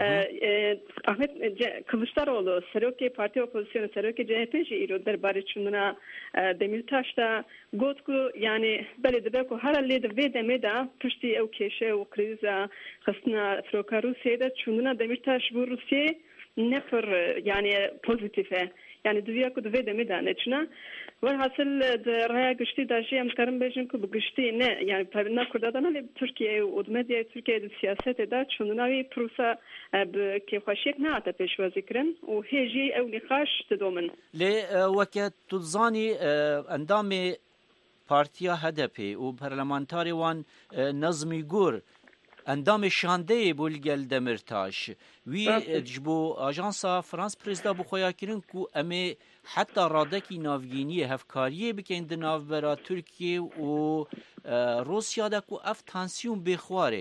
احمد کلشتاروğlu سروکی پارتی اپوزیسیون سروکی جه پی جی ایرو درباره چوندنا دمیرتاش دا گوت کو یعنی بله دبه کو هر لی دبه دمه دا پشتی او کشه و کریزا خصنا فروکا روسیه دا چوندنا دمیرتاش بو روسیه نفر يعني بوزيتيفه يعني دويا كو دوي دمي دانه چنا والحاصل رايا گشتي داشي ام كرم بيجن كو گشتي نه يعني فبنا كردادنا ل تركيا و مديا تركيا د سياسه دا چوناوي پروسا كي خوشيك نه تا پیش وذكرن و هيجي او نقاش تدومن ل وقت تزاني اندامي پارتیا هدپی و پارلمانتاری وان نظمی گور اندام شانده بولگل دمرتاش وی جبو آژانسا فرانس پرزدا بخویا کرن کو امی حتی رادکی نافگینی هفکاریه بکن د ناوبرا ترکیه و روسیا دا کو اف تانسیون بخواره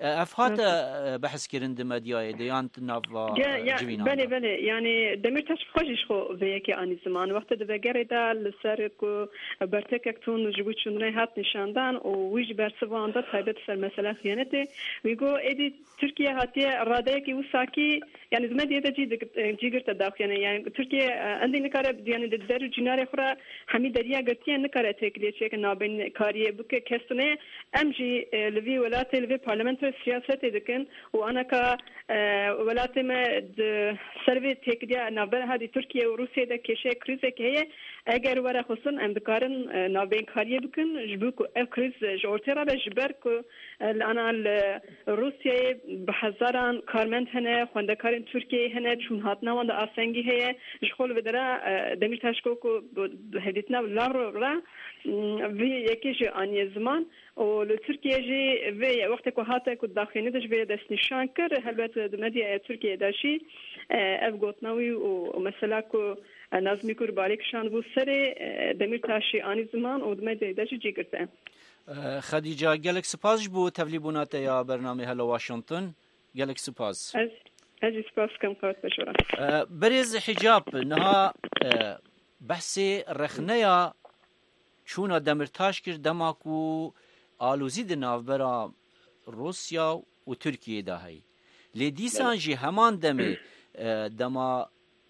افهات بحث كرند مدياي ديانت نافا جوينا بله بله يعني دميرتاش خوشش خو ويكي اني زمان وقت ده بگريدا لسركو برتككتون جبوت شنري هات نشاندان او ويج برسوان ده تايبت سر مساله خيانته ويگو ادي تركيا هاتي راداكي وساكي يعني زمدي ده جي جيگر تداخ يعني يعني تركيا عندي نكاره يعني در جنار اخرى حمي دريا گتي نكاره تكلي چك نابن كاريه بك كسنه امجي لوي ولات لوي برلمان سياسات دكن وانا ك ولات ما سروي تكديا نابن هذه تركيا وروسيا ده كشه كريزه كه اگر ورا خصن ام بكارن نابن كاريه بكن جبوك اف كريز جورترا بجبرك انا روسيا بحزاران كارمنت هنا خوندكارن تركيا هنا چون هاتنا وند اسنگي هي شغل بدرا دمير تشكوكو هديتنا لارو في يكيش اني زمان و لتركيا جي في وقت كو هاتا كو داخلين دش في دس نشان كر هلبت دمدي تركيا داشي اف غوتناوي ومثلا كو نظمي كور بالك شان بو سري دمير تاشي اني زمان و دمدي داشي جيگرته خديجه جالك سپاس بو تبلیبونات یا برنامه هلو واشنطن جالك سپاس از از سپاس کم کارت بشورا برز حجاب نها بحث رخنه چون دمرتاش کرد دماکو آلوزی دناف برا روسیا و ترکیه ده هی لیدیسان جی همان دمه دما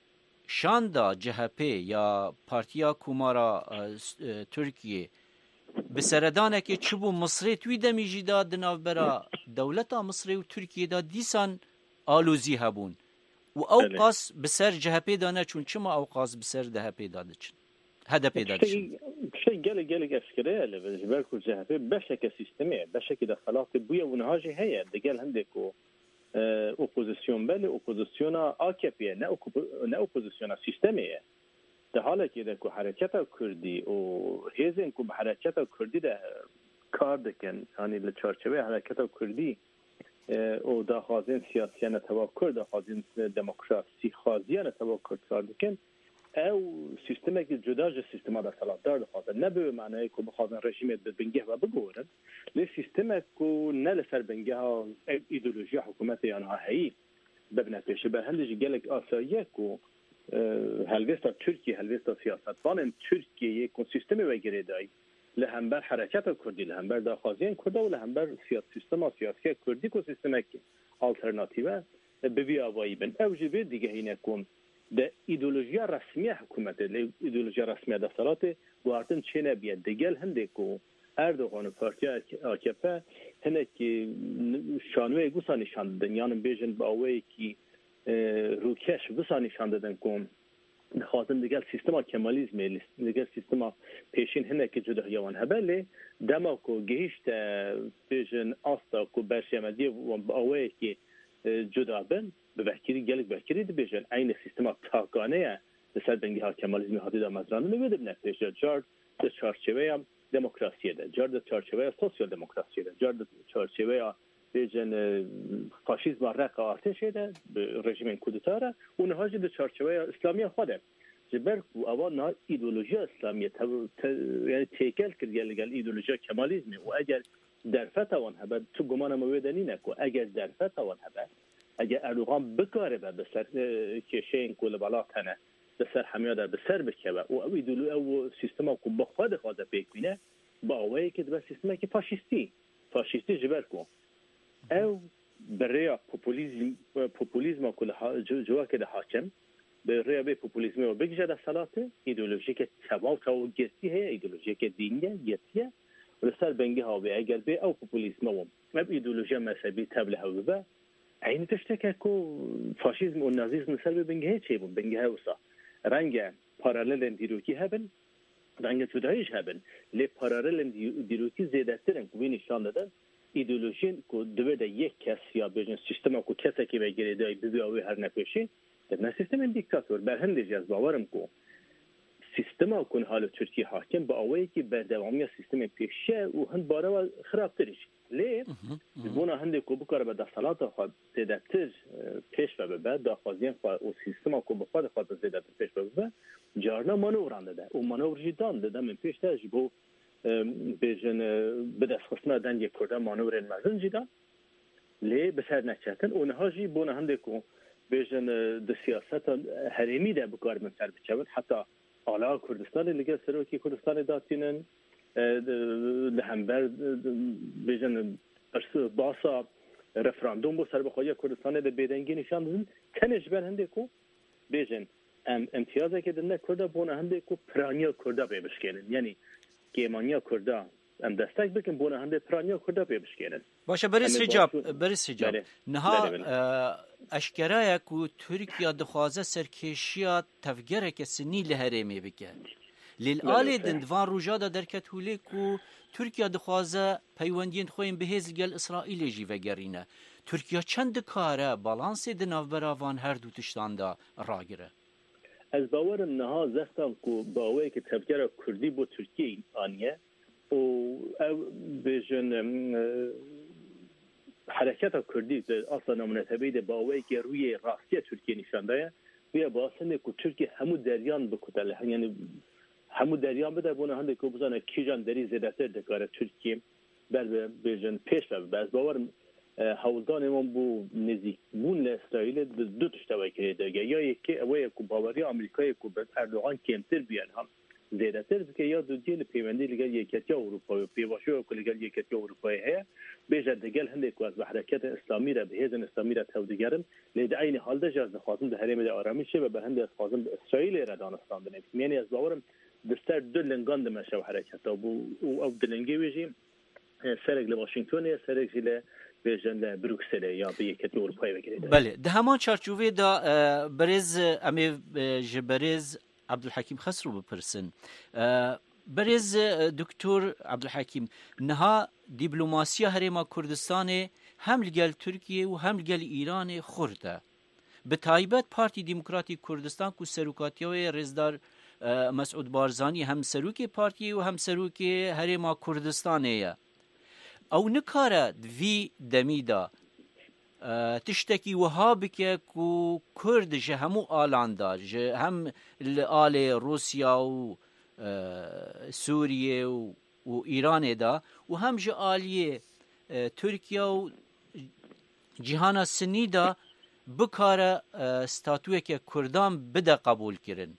شاندا جهپی یا پارتیا کومارا ترکیه بسردانه که چبو مصری توی دمی جی دا دناف برا دولتا مصری و ترکیه دا دیسان آلوزی هبون و اوقاس بسر جهپی دانه چون چما اوقاس بسر دهپی داده چن هذا پیدا شد شيء قال قال اسكريه لبالكو جهه بشكل سيستمي بشكل دخلات بويا ونهاجي هي قال عندكو اوبوزيسيون بل اوبوزيسيون اكبي نا نا اوبوزيسيون سيستميه ده حالا که کو حرکت کردی و هیزن کو حرکت کردی ده کار دکن یعنی له چارچوبه حرکت کردی او دا خازن سیاسیانه تبع کرد خازن دموکراسی خازیانه تبع کرد کار دکن او سیستمی که جدا از سیستم در سالدار دخواه نه به معنی که بخوادن رژیم بنگه و بگورن لی سیستمی که نه لسر بنگه ها ایدئولوژی حکومت آنها هایی ببنه پیشه به هندش گلک آساییه که هلوستا ترکیه هلوستا سیاستوان ترکیه یک سیستمی وگیره دایی لهمبر حرکت کردی لهمبر داخازین کرده و لهمبر سیاست سیستم سیاسی کردی که سیستمی که آلترناتیوه ببی آوایی بن او جبه دیگه اینه کن ده ایدئولوژی رسمی حکومت ایدئولوژی رسمی دستالات وارتن چنه بیاد دیگل هنده کو اردوغان و پارتی آکپه هنده که شانوه گوسا نشان دادن یعنی بیجن با اوهی که روکش بسا نشان دادن کن خواهدن دیگل سیستم کمالیزم دیگل سیستم پیشین هنده که جدا یوان هبله دما کو گهیشت بیجن آستا کو برشیمدی و با اوهی که جدا بن به بحکری گلک بحکری دی بیشن این سیستم تاکانه لسر بنگی ها کمالیزمی هاتی دا مزرانه نویده بنفته جارد ده چارچوه دموکراسی ده جارد ده چارچوه سوسیال دموکراسی ده جارد ده چارچوه بیشن فاشیزم رق آرتشه ده به رژیم کودتاره و نهاجه ده چارچوه اسلامی خوده جبر و اوان نا ایدولوژی اسلامی یعنی تیکل کرد گل ایدولوژی کمالیزمی و اگر در فتوان هبه تو گمان مویدنی نکو اگر در فتوان هبه اگر اردوغان بکاره به بسر کشین کل بالا کنه بسر حمیه در بسر بکه و او ایدولو او سیستم که بخواد خواد پیکنه با اوهی که در سیستم که فاشیستی فاشیستی جبر کن او برای پوپولیزم پوپولیزم کل جوا که ده حاکم برای به پوپولیزم و بگجه در سلاته ایدولوژی که تباو تاو گستی هی ایدولوژی که دینیه گستیه و بسر بنگی ها به اگر به او پوپولیزم و اب ایدولوژی مذهبی تبله ها به این تشتکه که فاشیزم و نازیسم سر بنگه چه بود بنگه وسا رنگ پارالل دیروکی هبن رنگ جدایش هبن لی پارالل دیروکی زیاده ترن که نشان دادن ایدئولوژی که دوباره یک کس یا بجن سیستم که کسی که بگیره دای بیاوی هر نپیشی در سیستم دیکتاتور بر هندی از باورم که سیستم که حال ترکیه حاکم با اولی که بردوامی سیستم پیشه و هند باره خراب ترش لی بونا هنده که بکاره به دستالات خود زیدتر پیش و ببه داخوازین خود و سیستم که بخواد خود زیدتر پیش و ببه جارنا منور داده و منور جدان داده من پیش تاج بو بیجن به دست خستنا دنگ کرده منور مزن جدان لێ بەسەر نەچێتن و نەهاژی بۆنە هەندێک و بێژن د سیاسەتە هەرێمیدا بکاربن سەر بچەون حتا ئالا کوردستانی لەگەڵ سەرۆکی کوردستانی داتینن لە هەمبەر بێژن باسا رفراندوم بۆ سەربەخۆیی کوردستانی لە بێدەنگی نیشان بدن تەنێش بەر هەندێک و بێژن ئەم امتیازێکی دنە کووردا بۆنە هەندێک و پرانیا کووردا پێ بشکێنن یعنی گێمانیا کووردا ئەم دەستێک بکەن بۆنە هەندێک پرانیا کووردا پێ بشکێنن باشە بەرز حجاب بەرز حجاب نها ئەشکەرایە و تورکیا دخوازە سەرکێشیە تەفگەرێکە سنی لە هەرێمێ بکەن لێلئالێ دندوان ڕوژادا دەرکەت هولێک و تورکیا دخوازە پەیوەندیên خۆیان بەهێز گەل ئیسرائیلێژی vەگەڕینە تورکیا چەند دکارە باڵانسێ د ناوبەراوان هەردوو تشتاندا ڕاگرە ez bawerim niha zestan ku baweyekî tevgera Kurdî bo Tirkiyeyê aniye û ew bêjin hereketa Kurdî di asla namunetebeyî de baweyekî rûyê rastiya Tirkiyê nîşan daye vê basinê ku Tirkiye hemû deryan bikute yani hemû deryan bide bûne hindê ku bizane kîjan derî zêdetir dikare Tirkiye ber bêjin pêş ve ez bawerim hewldanê wan bû nêzîkbûn li İsraîlê bi du tişt vekirê derge ya yekê ew ye ku baweriya Amerîkayê ku bi Erdogan kêmtir biyen ham zêdetir dike ya duyê li pêwendî li gel yeketiya Ewropayê pêvaşoya ku li gel yeketiya Ewropayê heye bêje di gel hindê ku ez bi hereketa İslamî re bi hêzên İslamî re tew digerim lê di aynî halde jî ez dixwazim di herêmê de aramîşê ve bi hindê ez dixwazim bi İsraîlê re danistan binêsim yani ez bawerim di ser du lingan dimeşe hereketa bû û ew dilingê wê jî serek li Washingtonê serek jî li بێژن لە بروکسلê ya bi yeketî Ewropayê vekirê Belê di heman çarçovê da berêz em ê ji berêz Abdulhekîm Xesrû bipirsin berêz Doktor Abdulhekîm niha dîplomasiya Herêma Kurdistanê hem li gel Tirkiye û hem li gel Îranê xurt e bi taybet Partî Demokratîk Kurdistan ku serokatiya wê rêzdar Mesûd Barzanî hem serokê partiyê û hem serokê Herêma Kurdistanê ye ew nikare vî demî da tiştekî wiha bike ku Kurd ji hemû alan da ji hem li alê Rûsya û Sûriye û Îranê da û hem ji aliyê Tirkiya û cîhana Sinî da bikare statûyeke Kurdan bide qebûl kirin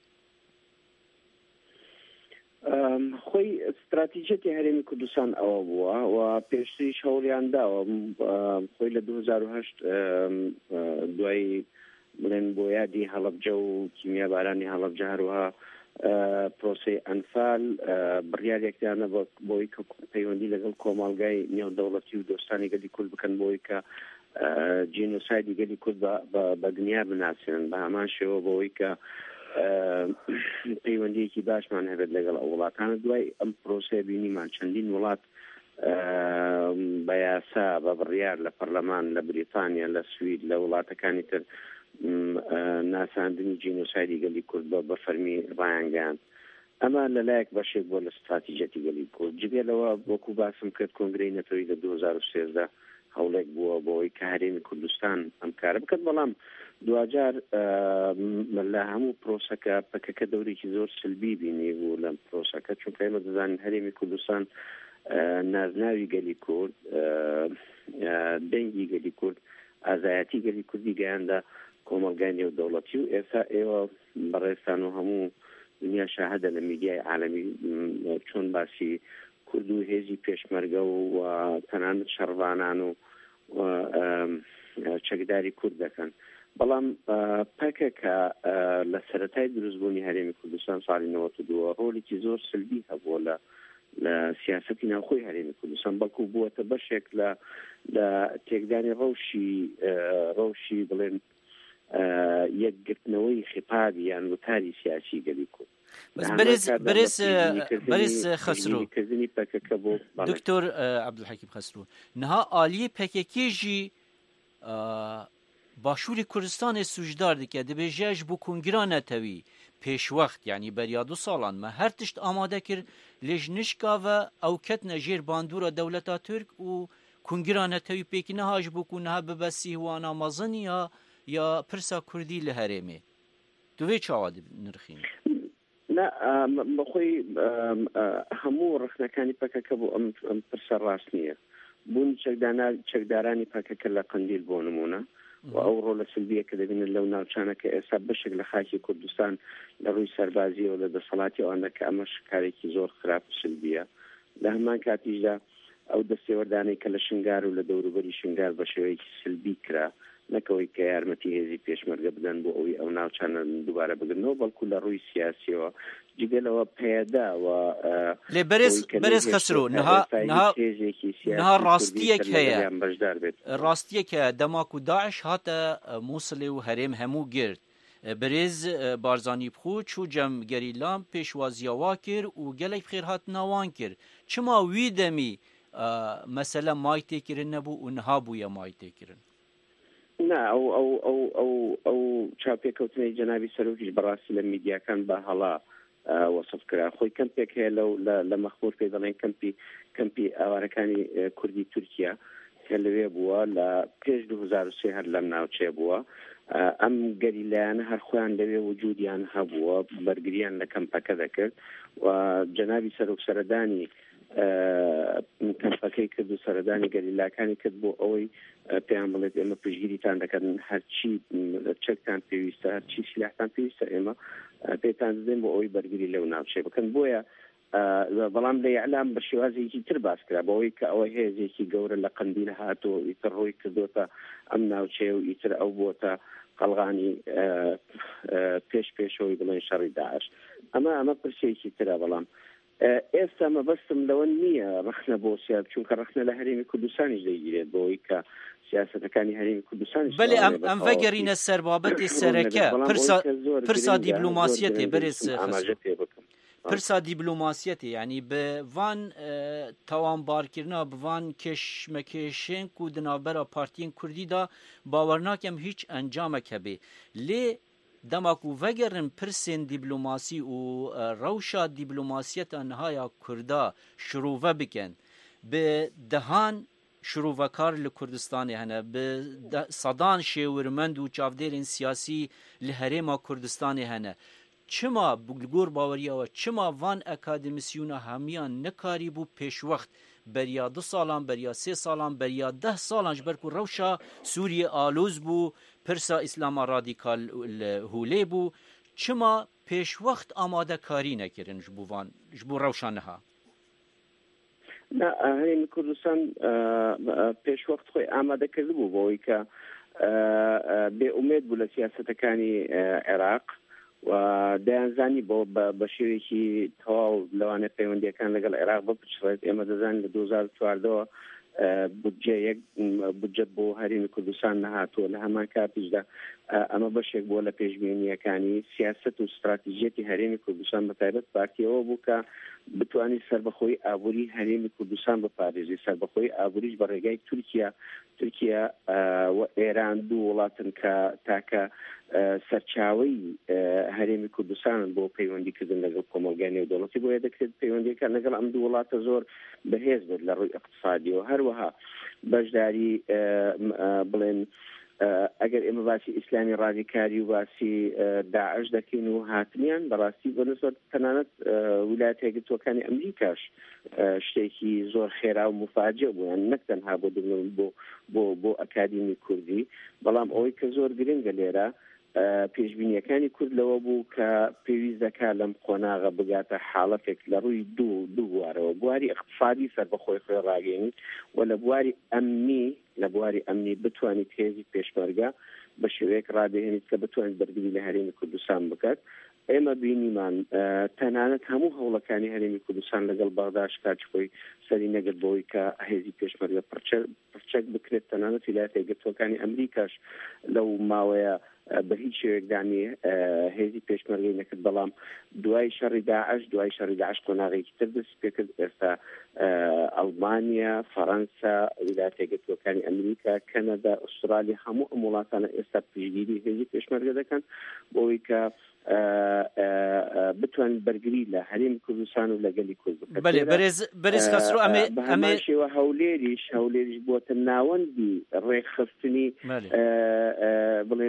خۆی استراتیژەتی هەرێمی کوردستان ئەوە بووە و پێشتریش هەوڵیان داوە خۆی لە دوو هەزار و هەشت دوای بڵێن بۆ یادی هەڵەبجە و کیمیابارانی هەڵەبجە هەروەها پرۆسەی ئەنفال بڕیارێکدانە بۆی کە پەیوەندی لەگەڵ کۆمەڵگای نێودەوڵەتی و دۆستانی گەلی کورد بکەن بۆی کە جینۆسایدی گەلی کورد بە دنیا بناسێنن بە هەمان شێوە بۆی کە پەیوەندیەکی باشمان هەبێت لەگەڵ ئەو وڵاتانە دوای ئەم پرۆسەیە بینیمان چەندین وڵات بە یاسا بە بڕیار لە پەرلەمان لە بریتانیا لە سوید لە وڵاتەکانی تر ناساندنی جینۆسایدی گەلی کورد بە بەفەرمی ڕایانگەیاند ئەمە لەلایەک بەشێک بۆ لە استراتیژەتی گەلی کورد جبێلەوە وەکو باسم کرد کۆنگرەی نەتەوەی لە دوو هەزار و سێزدە هەوڵێک بووە بۆی کە هەرێمی کوردستان ئەم کارە بکات بەڵام دوجار لە هەموو پرۆسەکە پەکەکە دەورێکی زۆر سلبی بینی بوو لەم پرۆسەکە چونکە ئێمە دەزانین هەرێمی کوردستان نازناوی گەلی کورد دەنگی گەلی کورد ئازایەتی گەلی کوردی گەیاندا کۆمەڵگای نێودەوڵەتی و ئێستا ئێوە بەڕێستان و هەموو دنیا شاهدە لە میدیای عالەمی چۆن باسی کورد و هێزی پێشمەرگە و تەنانەت شەڕڤانان و چەکداری کورد دەکەن بەڵام پەکەکە لە سەرەتای دروستبوونی هەرێمی کوردستان ساڵی نەوەت و دووە ڕۆڵێکی زۆر سلبی هەبووە لە لە سیاسەتی ناوخۆی هەرێمی کوردستان بەڵکو بووەتە بەشێک لە لە تێکدانی ڕەوشی ڕەوشی بڵێن یەکگرتنەوەی خێپاوی یان وتاری سیاسی گەلی کورد بەرز خەسرۆ دکتۆر عەبدولحەکیم خەسرۆ نها ئالیە پەکێکێژی باشووری کوردستانی سوژدار دکە دەبێژەش بۆ کنگرا نەتەوی پێشوەخت یعنی بەریا دوو ساڵان مە هەر تشت ئامادە کرد لێژ نشکاوە ئەو کەتنە ژێر باندورە دەولەتا تورک و کنگرا نەتەوی پێکی نەهاش بووکو نەها ببەسی هوانا مەزنی یا یا پرسا کوردی لە هەرێمێ دوێ چاوا نرخین لا بەخۆی هەموو ڕخنەکانی پەکەکە بۆ ئەم پرسە ڕاست نییە بوون چەکدارانی پاکەکە لە قندیل بۆ نمونە و ئەو ڕۆڵە سلبیە کە دەبینن لەو ناوچانەکە ئێستا بەشێک لە خاکی کوردستان لە ڕووی سەربازی و لە دەسەڵاتی ئەوانە کە ئەمەش کارێکی زۆر خراپ سلبیە. لە هەمان کاتیشدا ئەو دەستێوەردانەی کە لە شنگار و لە دەوروبەری شنگار بە شێوەیەکی سلبی کرا، نەکەوەی کە یارمەتی هێزی پێشمەرگە بدەن بۆ ئەوی ئەو ناوچانە دووبارە بگرنەوە، بەڵکو لە ڕووی سیاسیەوە جگەلەوە پێداوە لێ بەرز بەرز خەسرۆ نها نها ڕاستیەک هەیە ڕاستیەک هەیە دەماک و داعش هاتە مووسڵێ و هەرێم هەموو گرت برێز بارزانی بخۆ چوو جەمگەریلام پێشوازیەوا کرد و گەلێک خێر هات ناوان کرد. چما وی دەمی مەسەلە مای تێکردن نەبوو و نها بوویە مای تێکردن؟ نا ئەو ئەو ئەو ئەو ئەو چاپێکەوتنەی جەنابی سەرۆکیش بەڕاستی لە میدیاکان بە هەڵا وەسف کرا. خۆی کەمپێک هەیە لەو لە مەخمور پێ دەڵێن کەمپی کەمپی ئاوارەکانی کوردی تورکیا کە لەوێ بووە لە پێش دوو هەزار و سێ هەر لەم ناوچێ بووە. ئەم گەریلایانە هەر خۆیان لەوێ وجودیان هەبووە، بەرگریان لە کەمپەکە دەکرد و جەنابی سەرۆک سەرەدانی کەمپەکەی کرد و سەرەدانی گەریلاکانی کرد بۆ ئەوەی پێیان بڵێت ئێمە پشگیریتان دەکەن، هەرچی چەکتان پێویستە، هەرچی سلاحتان پێویستە ئێمە پێتان دەدەین بۆ ئەوەی بەرگری لەو ناوچێ بکەن. بۆیە بەڵام لە ئیعلام بە شێوازێکی تر باس کرا بەوەی کە ئەوە هێزێکی گەورە لە قندیل هاتووە، ئیتر ڕۆی کردوتە ئەم ناوچێ و ئیتر ئەو بۆتە قەڵغانی پێش پێشەوەی بڵێن شەڕی داعش. ئەمە ئەمە پرسێکی ترە. بەڵام ئێستا مەبەستم لەوە نییە ڕخنە بۆ سیاست، چونکە ڕخنە لە هەرێمی کوردستانیش دەیگیرێت بۆەوەی کە سیاسەتەکانی هەرێمی کوردستانیش بەڵێ ئەم ڤەگەرینە سەر بابەتی سەرەکە پرسا دیبلۆماسیەتێ بەرز پرسا دیبلۆماسیەتێ یعنی بە ڤان تاوانبارکردنا بڤان کێشمەکێشێن و دنابەرە پارتیین کوردیدا باوەڕ ناکەم هیچ ئەنجامێک هەبێ. لێ دەماک و ڤەگەرن پرسێن دیبلۆماسی و ڕەوشا دیبلۆماسیەتە نهایە کووردا شروڤە بکەن بە دەهان شروڤەکار لە کوردستانی هەنە بە سەدان شێورمەند و چاودێرین سیاسی لە هەرێما کوردستانی هەنە. چما بگۆر باوەریەوە چما ڤان ئەکادمیسیونە هەمیان نەکاری بوو پێشوەخت بەریا دو ساڵان بەریا سێ ساڵان بەریا ده ساڵان ژبەر و ڕەوشا سووریە ئالۆز بوو پرسا ئیسلاما ڕادیکال هولێ بوو چما پێشوەخت ئامادەکاری نەکردن ji bo van ji bo ڕەوشان نەها؟ هەرێمی کوردستان پێشوەخت خۆی ئامادەکرد بوو بۆەوەی کە بێئومێد بوو لە سیاسەتەکانی عێراق و دەیانزانی بۆ بە شێوێکی تەواو لەوانە پەیوەندیەکان لەگەڵ عێراق بپچڕێت. ئێمە دەزانین لە دوو هەزار و چواردەوە بودجێ یەک بودجەت بۆ هەرێمی کوردستان نەهاتووە. لە هەمان کاتیشدا ئەمە بەشێک بووە لە پێشبینیەکانی سیاست و استراتیژیەتی هەرێمی کوردستان بەتایبەت پارتیەوە بوو کە بتوانێت سەربەخۆی ئابووری هەرێمی کوردستان بپارێزی. سەربەخۆی ئابووریش بە ڕێگای تورکیا تورکیا و ئێران دوو وڵاتن کە تاکە سەرچاوی هەرێمی کوردستان بۆ پەیوەندیکردن لەگەڵ کۆمەلگای نێودەوڵەتی بۆیە دەکرێت پەیوەندیەکان لەگەڵ ئەم دوو وڵاتە زۆر بەهێز بێت لە ڕووی اقتصادیەوە. هەروەها بەشداری بڵێن ئەگەر ئێمە باسی ئیسلامی ڕادیکاری و باسی داعش دەکەین و هاتنیان بەڕاستی بەنسبەت تەنانەت ویلایەتە یەکگرتووەکانی ئەمریکاش شتێکی زۆر خێرا و مفاجئ بوویان، نەک تەنها بۆ بۆ بۆ بۆ ئەکادیمی کوردی. بەڵام ئەوەی کە زۆر گرنگە لێرە پێشبینیەکانی کورد لەوە بوو کە پێویست دەکات لەم قۆناغە بگاتە حاڵەتێک لە ڕووی دوو دوو بوارەوە، بواری اقتصادی سەر بەخۆی خۆی ڕاگەێنی و لە بواری ئەمنی لە بواری ئەمنی بتوانیت هێزی پێشمەرگە بە شێوەیەک ڕادێنیت کە بتوانیت بەرگری لە هەرێمی کوردستان بکات. ئێمە بینیمان تەنانەت هەموو هەوڵەکانی هەرێمی کوردستان لەگەڵ بەغداش کاچخۆی سەری نەگرت بۆەوەی کە هێزی پێشمەرگە پرچەک بکرێت. تەنانەت ویلایەتە یەکگرتووەکانی ئەمریکاش لەو ماوەیە بە هیچ شێوەیەکدانی هێزی پێشمەرگەی نەکرد. بەڵام دوای شەڕی داعش دوای شەڕی داعش قۆناغێکی تر دەست پێ کرد. ئێستا ئەڵمانیا، فەڕەنسا، ویلایەتە یەکگرتووەکانی ئەمریکا، کەنەدا، ئوسترالیا هەموو ئەم وڵاتانە ئێستا پشتگیری هێزی پێشمەرگە دەکەن بۆەوەی کە بتوانین بەرگری لە هەرێمی کوردستان و لەگەلی کورد بکەن. بەڵێ بەرز بەرز خەسرۆ ئەمێ ئەمێ شێوە هەولێریش هەولێریش بۆتە ناوەندی ڕێکخستنی بڵێن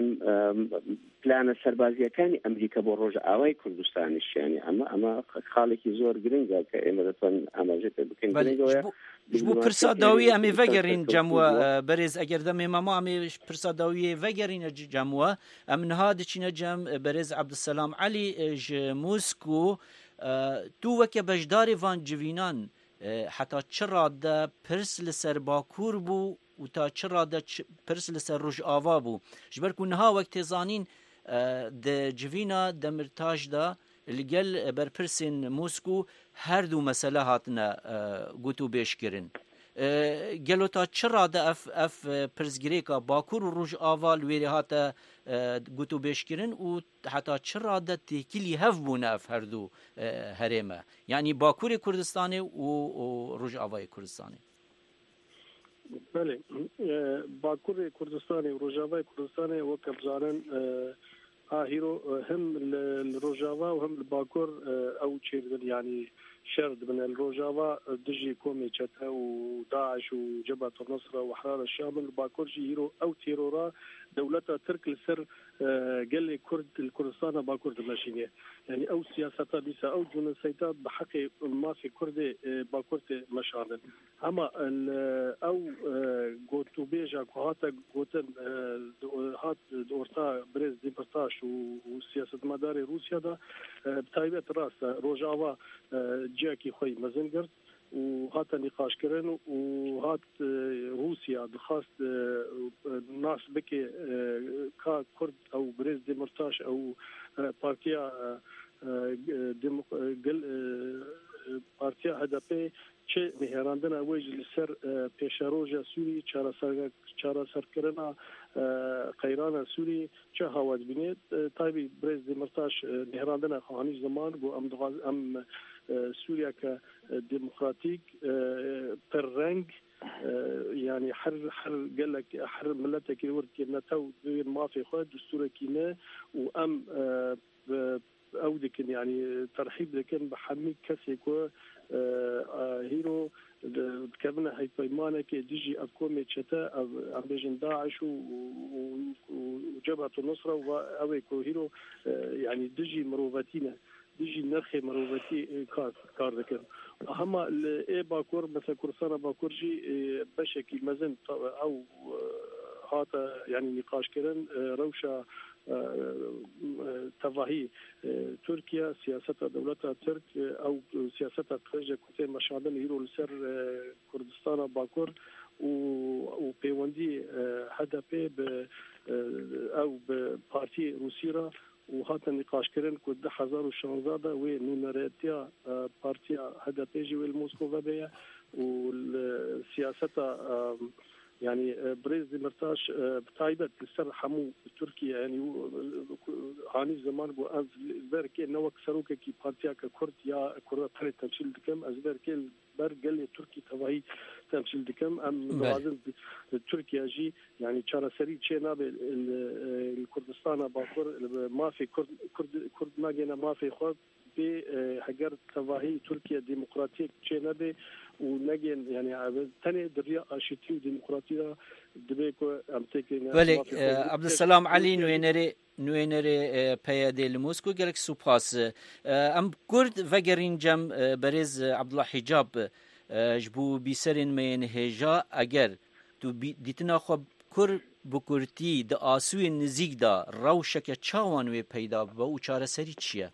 پلانە سەربازیەکانی ئەمریکا بۆ ڕۆژئاوای کوردستانیش یانی ئەمە ئەمە خاڵێکی زۆر گرنگە کە ئێمە دەتوان ئاماژە پێ بکەین بۆ پرساداوی ئەمێ ڤەگەڕین جەمووە بەرێز ئەگەر دەمێ مەما ئەمێ پرساداویە ڤەگەڕینە جەمووە ئەم نها دچینە جەم بەرێز عەبدولسەلام عەلی ژ موسکو تو وەکە بەشداری ڤان جڤینان حتا چ ڕادە پرس لەسەر باکوور بوو و تا چ ڕادە پرس لەسەر ڕۆژئاوا بوو ji ber ku niha wek têzanîn di civîna demirtaş da li gel berpirsên Moskû her du mesele hatine got û bêşkirin. Gelo ta çi rade ev ev pirsgirêka Bakur û Rojava li wêrê hate got û bêşkirin û heta çi rade têkilî hev bûne ev her du herême. Yani Bakurê Kurdistanê û Rojavayê Kurdistanê. بله باکوور کوردستانی و روجاوای کوردستانی وەک بزانن ئاهیرۆ هم لروجاوا و هم باکوور ئەو چێدن ینی شەر دبن الروجاوا دژی کۆمێ چەتە و داعش و جەبهة النصرة و حرار الشام باکوورجی هیرۆ ئەو تێرۆرا دەولەتە ترک لەسەر گەلێ کورد کوردستانە باکوور دمەشینێ یعنی ئەو سیاسەتە دیسە ئەو جونەسەیتە بە حەقی مافی کوردێ باکوور تێ مەشاندن ئەمە ئەو گۆتوبێژە کو هاتە گوتن هات ئۆرتا برێز دیپەرتاش و سیاسەتمەداری رووسیادا بتایبەت ڕاستە ڕۆژاوا جیاکی خۆی مەزن کرد و هاتە نیقاشکردن و هات رووسیا دخواست ناس بکێ کا کورد ئەو برێز دیمرتاش ئەو پارتیا پارتیا هەدەپێ چه نهێراندنە وەی لەسەر پێشەڕۆژە سووری چارەسەرکردنا قەیرانە سووری چه هاوات بینێت تایبی برێز دیمرتاش نهێراندنە خواهانی زمان بۆ ئەم ئەم سووریا کە ديمقراطيك بالرنج يعني حر حر قال لك حر ملتك ورد كنا تو ما في خد دستور كنا وام اودك يعني ترحيب لكن بحمي كسيكو هيرو كابنا هاي بيمانه كي ديجي اكومي تشتا ام بيجن داعش وجبهة النصرة واويكو هيرو يعني ديجي مروفاتينا ديجي نرخي مروفتي كار كار ذكر أهم الإيه باكور مثلا كورسانا باكورجي بشكل مزن أو هذا يعني نقاش كرن روشة تفاهي تركيا سياستها دولتها ترك أو سياستها خارجة كتير مشاهدين يرو لسر كردستان باكور و بيوندي هدفه أو ببارتي روسيا وهات نقاش كرن كود ده هزار وشانزده ونمرتيا بارتيا هدفه جوي الموسكو بيا والسياسة يعني بريز ديمرتاش بتايبت لسر حمو تركيا يعني هاني زمان بو از بركي نوك سروك كي بارتيا ككرد يا كرد تاني تمثيل دكم از بركي برجل تركي تبعي تمثيل دكم ام لازم تركيا جي يعني شارع سري شيء نابل الكردستان باكر ما في كرد كرد كرد ما جينا ما في خود بحجر تبعي تركيا ديمقراطية شيء نابل ونجين يعني تاني دريا أشيتي وديمقراطية دبيكو أمتكين. ولك عبد السلام علي نوينري نوينري بيادي الموسكو قالك سوباس أم كرد فجرين جم بريز عبد الله حجاب جبو بيسرين من هجا أجر تو ديتنا خب كر بكرتي د آسوي نزيك دا روشك چاوان وي پیدا با و چاره سری چیه؟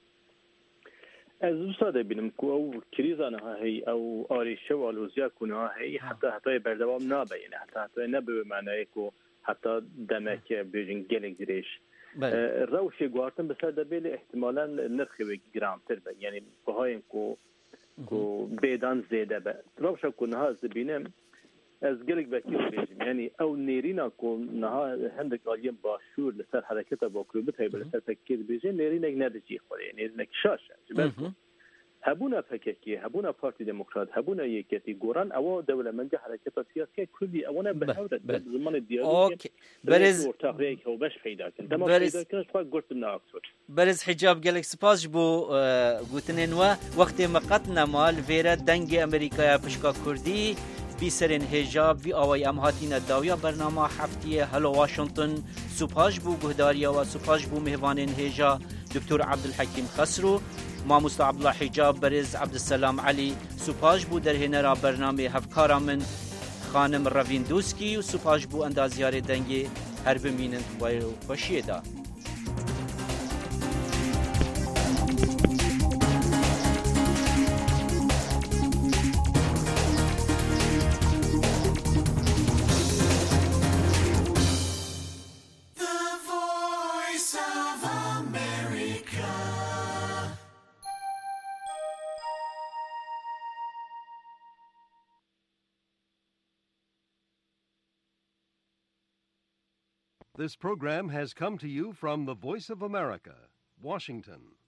از استاد بینم کو او کریزانه هی او آریشه و آلوزیا کنه هی حتی حتی بردوام نابینه حتی حتی نبه معنی کو حتی دمک بیجن گلک دیش روشی گوارتن بسر دبیل احتمالا نرخی و گرامتر به یعنی بهایم کو کو بیدان زیده به روشا کنه ها از بینم از گلک بکی بیجم یعنی او نیرینا کو نها هندک آلیم باشور لسر حرکت با کلوبت های بلسر تکید بیجم نیرینک ندجی خوره نیرینک شاشه هبونا فككي هبونا بارتي ديمقراط هبونا يكتي قران او دولة منجا حركات سياسية كلي اونا بهودة زمان الديالوج برز ورتاقريك هو باش فايداك انت ما فايداك كنش فاق قلت لنا اكثر برز حجاب قالك سباس بو قوتنين وقت مقتنا مال فيرا دنجي امريكا بشكا كردي وی سرین هجاب وی آوای ام هاتین داویا برنامه هفتیه هلو واشنطن سپاش بو گهداریا و سپاش بو مهوانین هجا دکتر عبدالحکیم خسرو ماموستا عبدالله حجاب برز عبدالسلام علی سپاش بو در هنرا برنامه هفکارا من خانم روین دوسکی و سپاش بو اندازیار دنگی هر بمینن و خوشیه دا. This program has come to you from the Voice of America, Washington.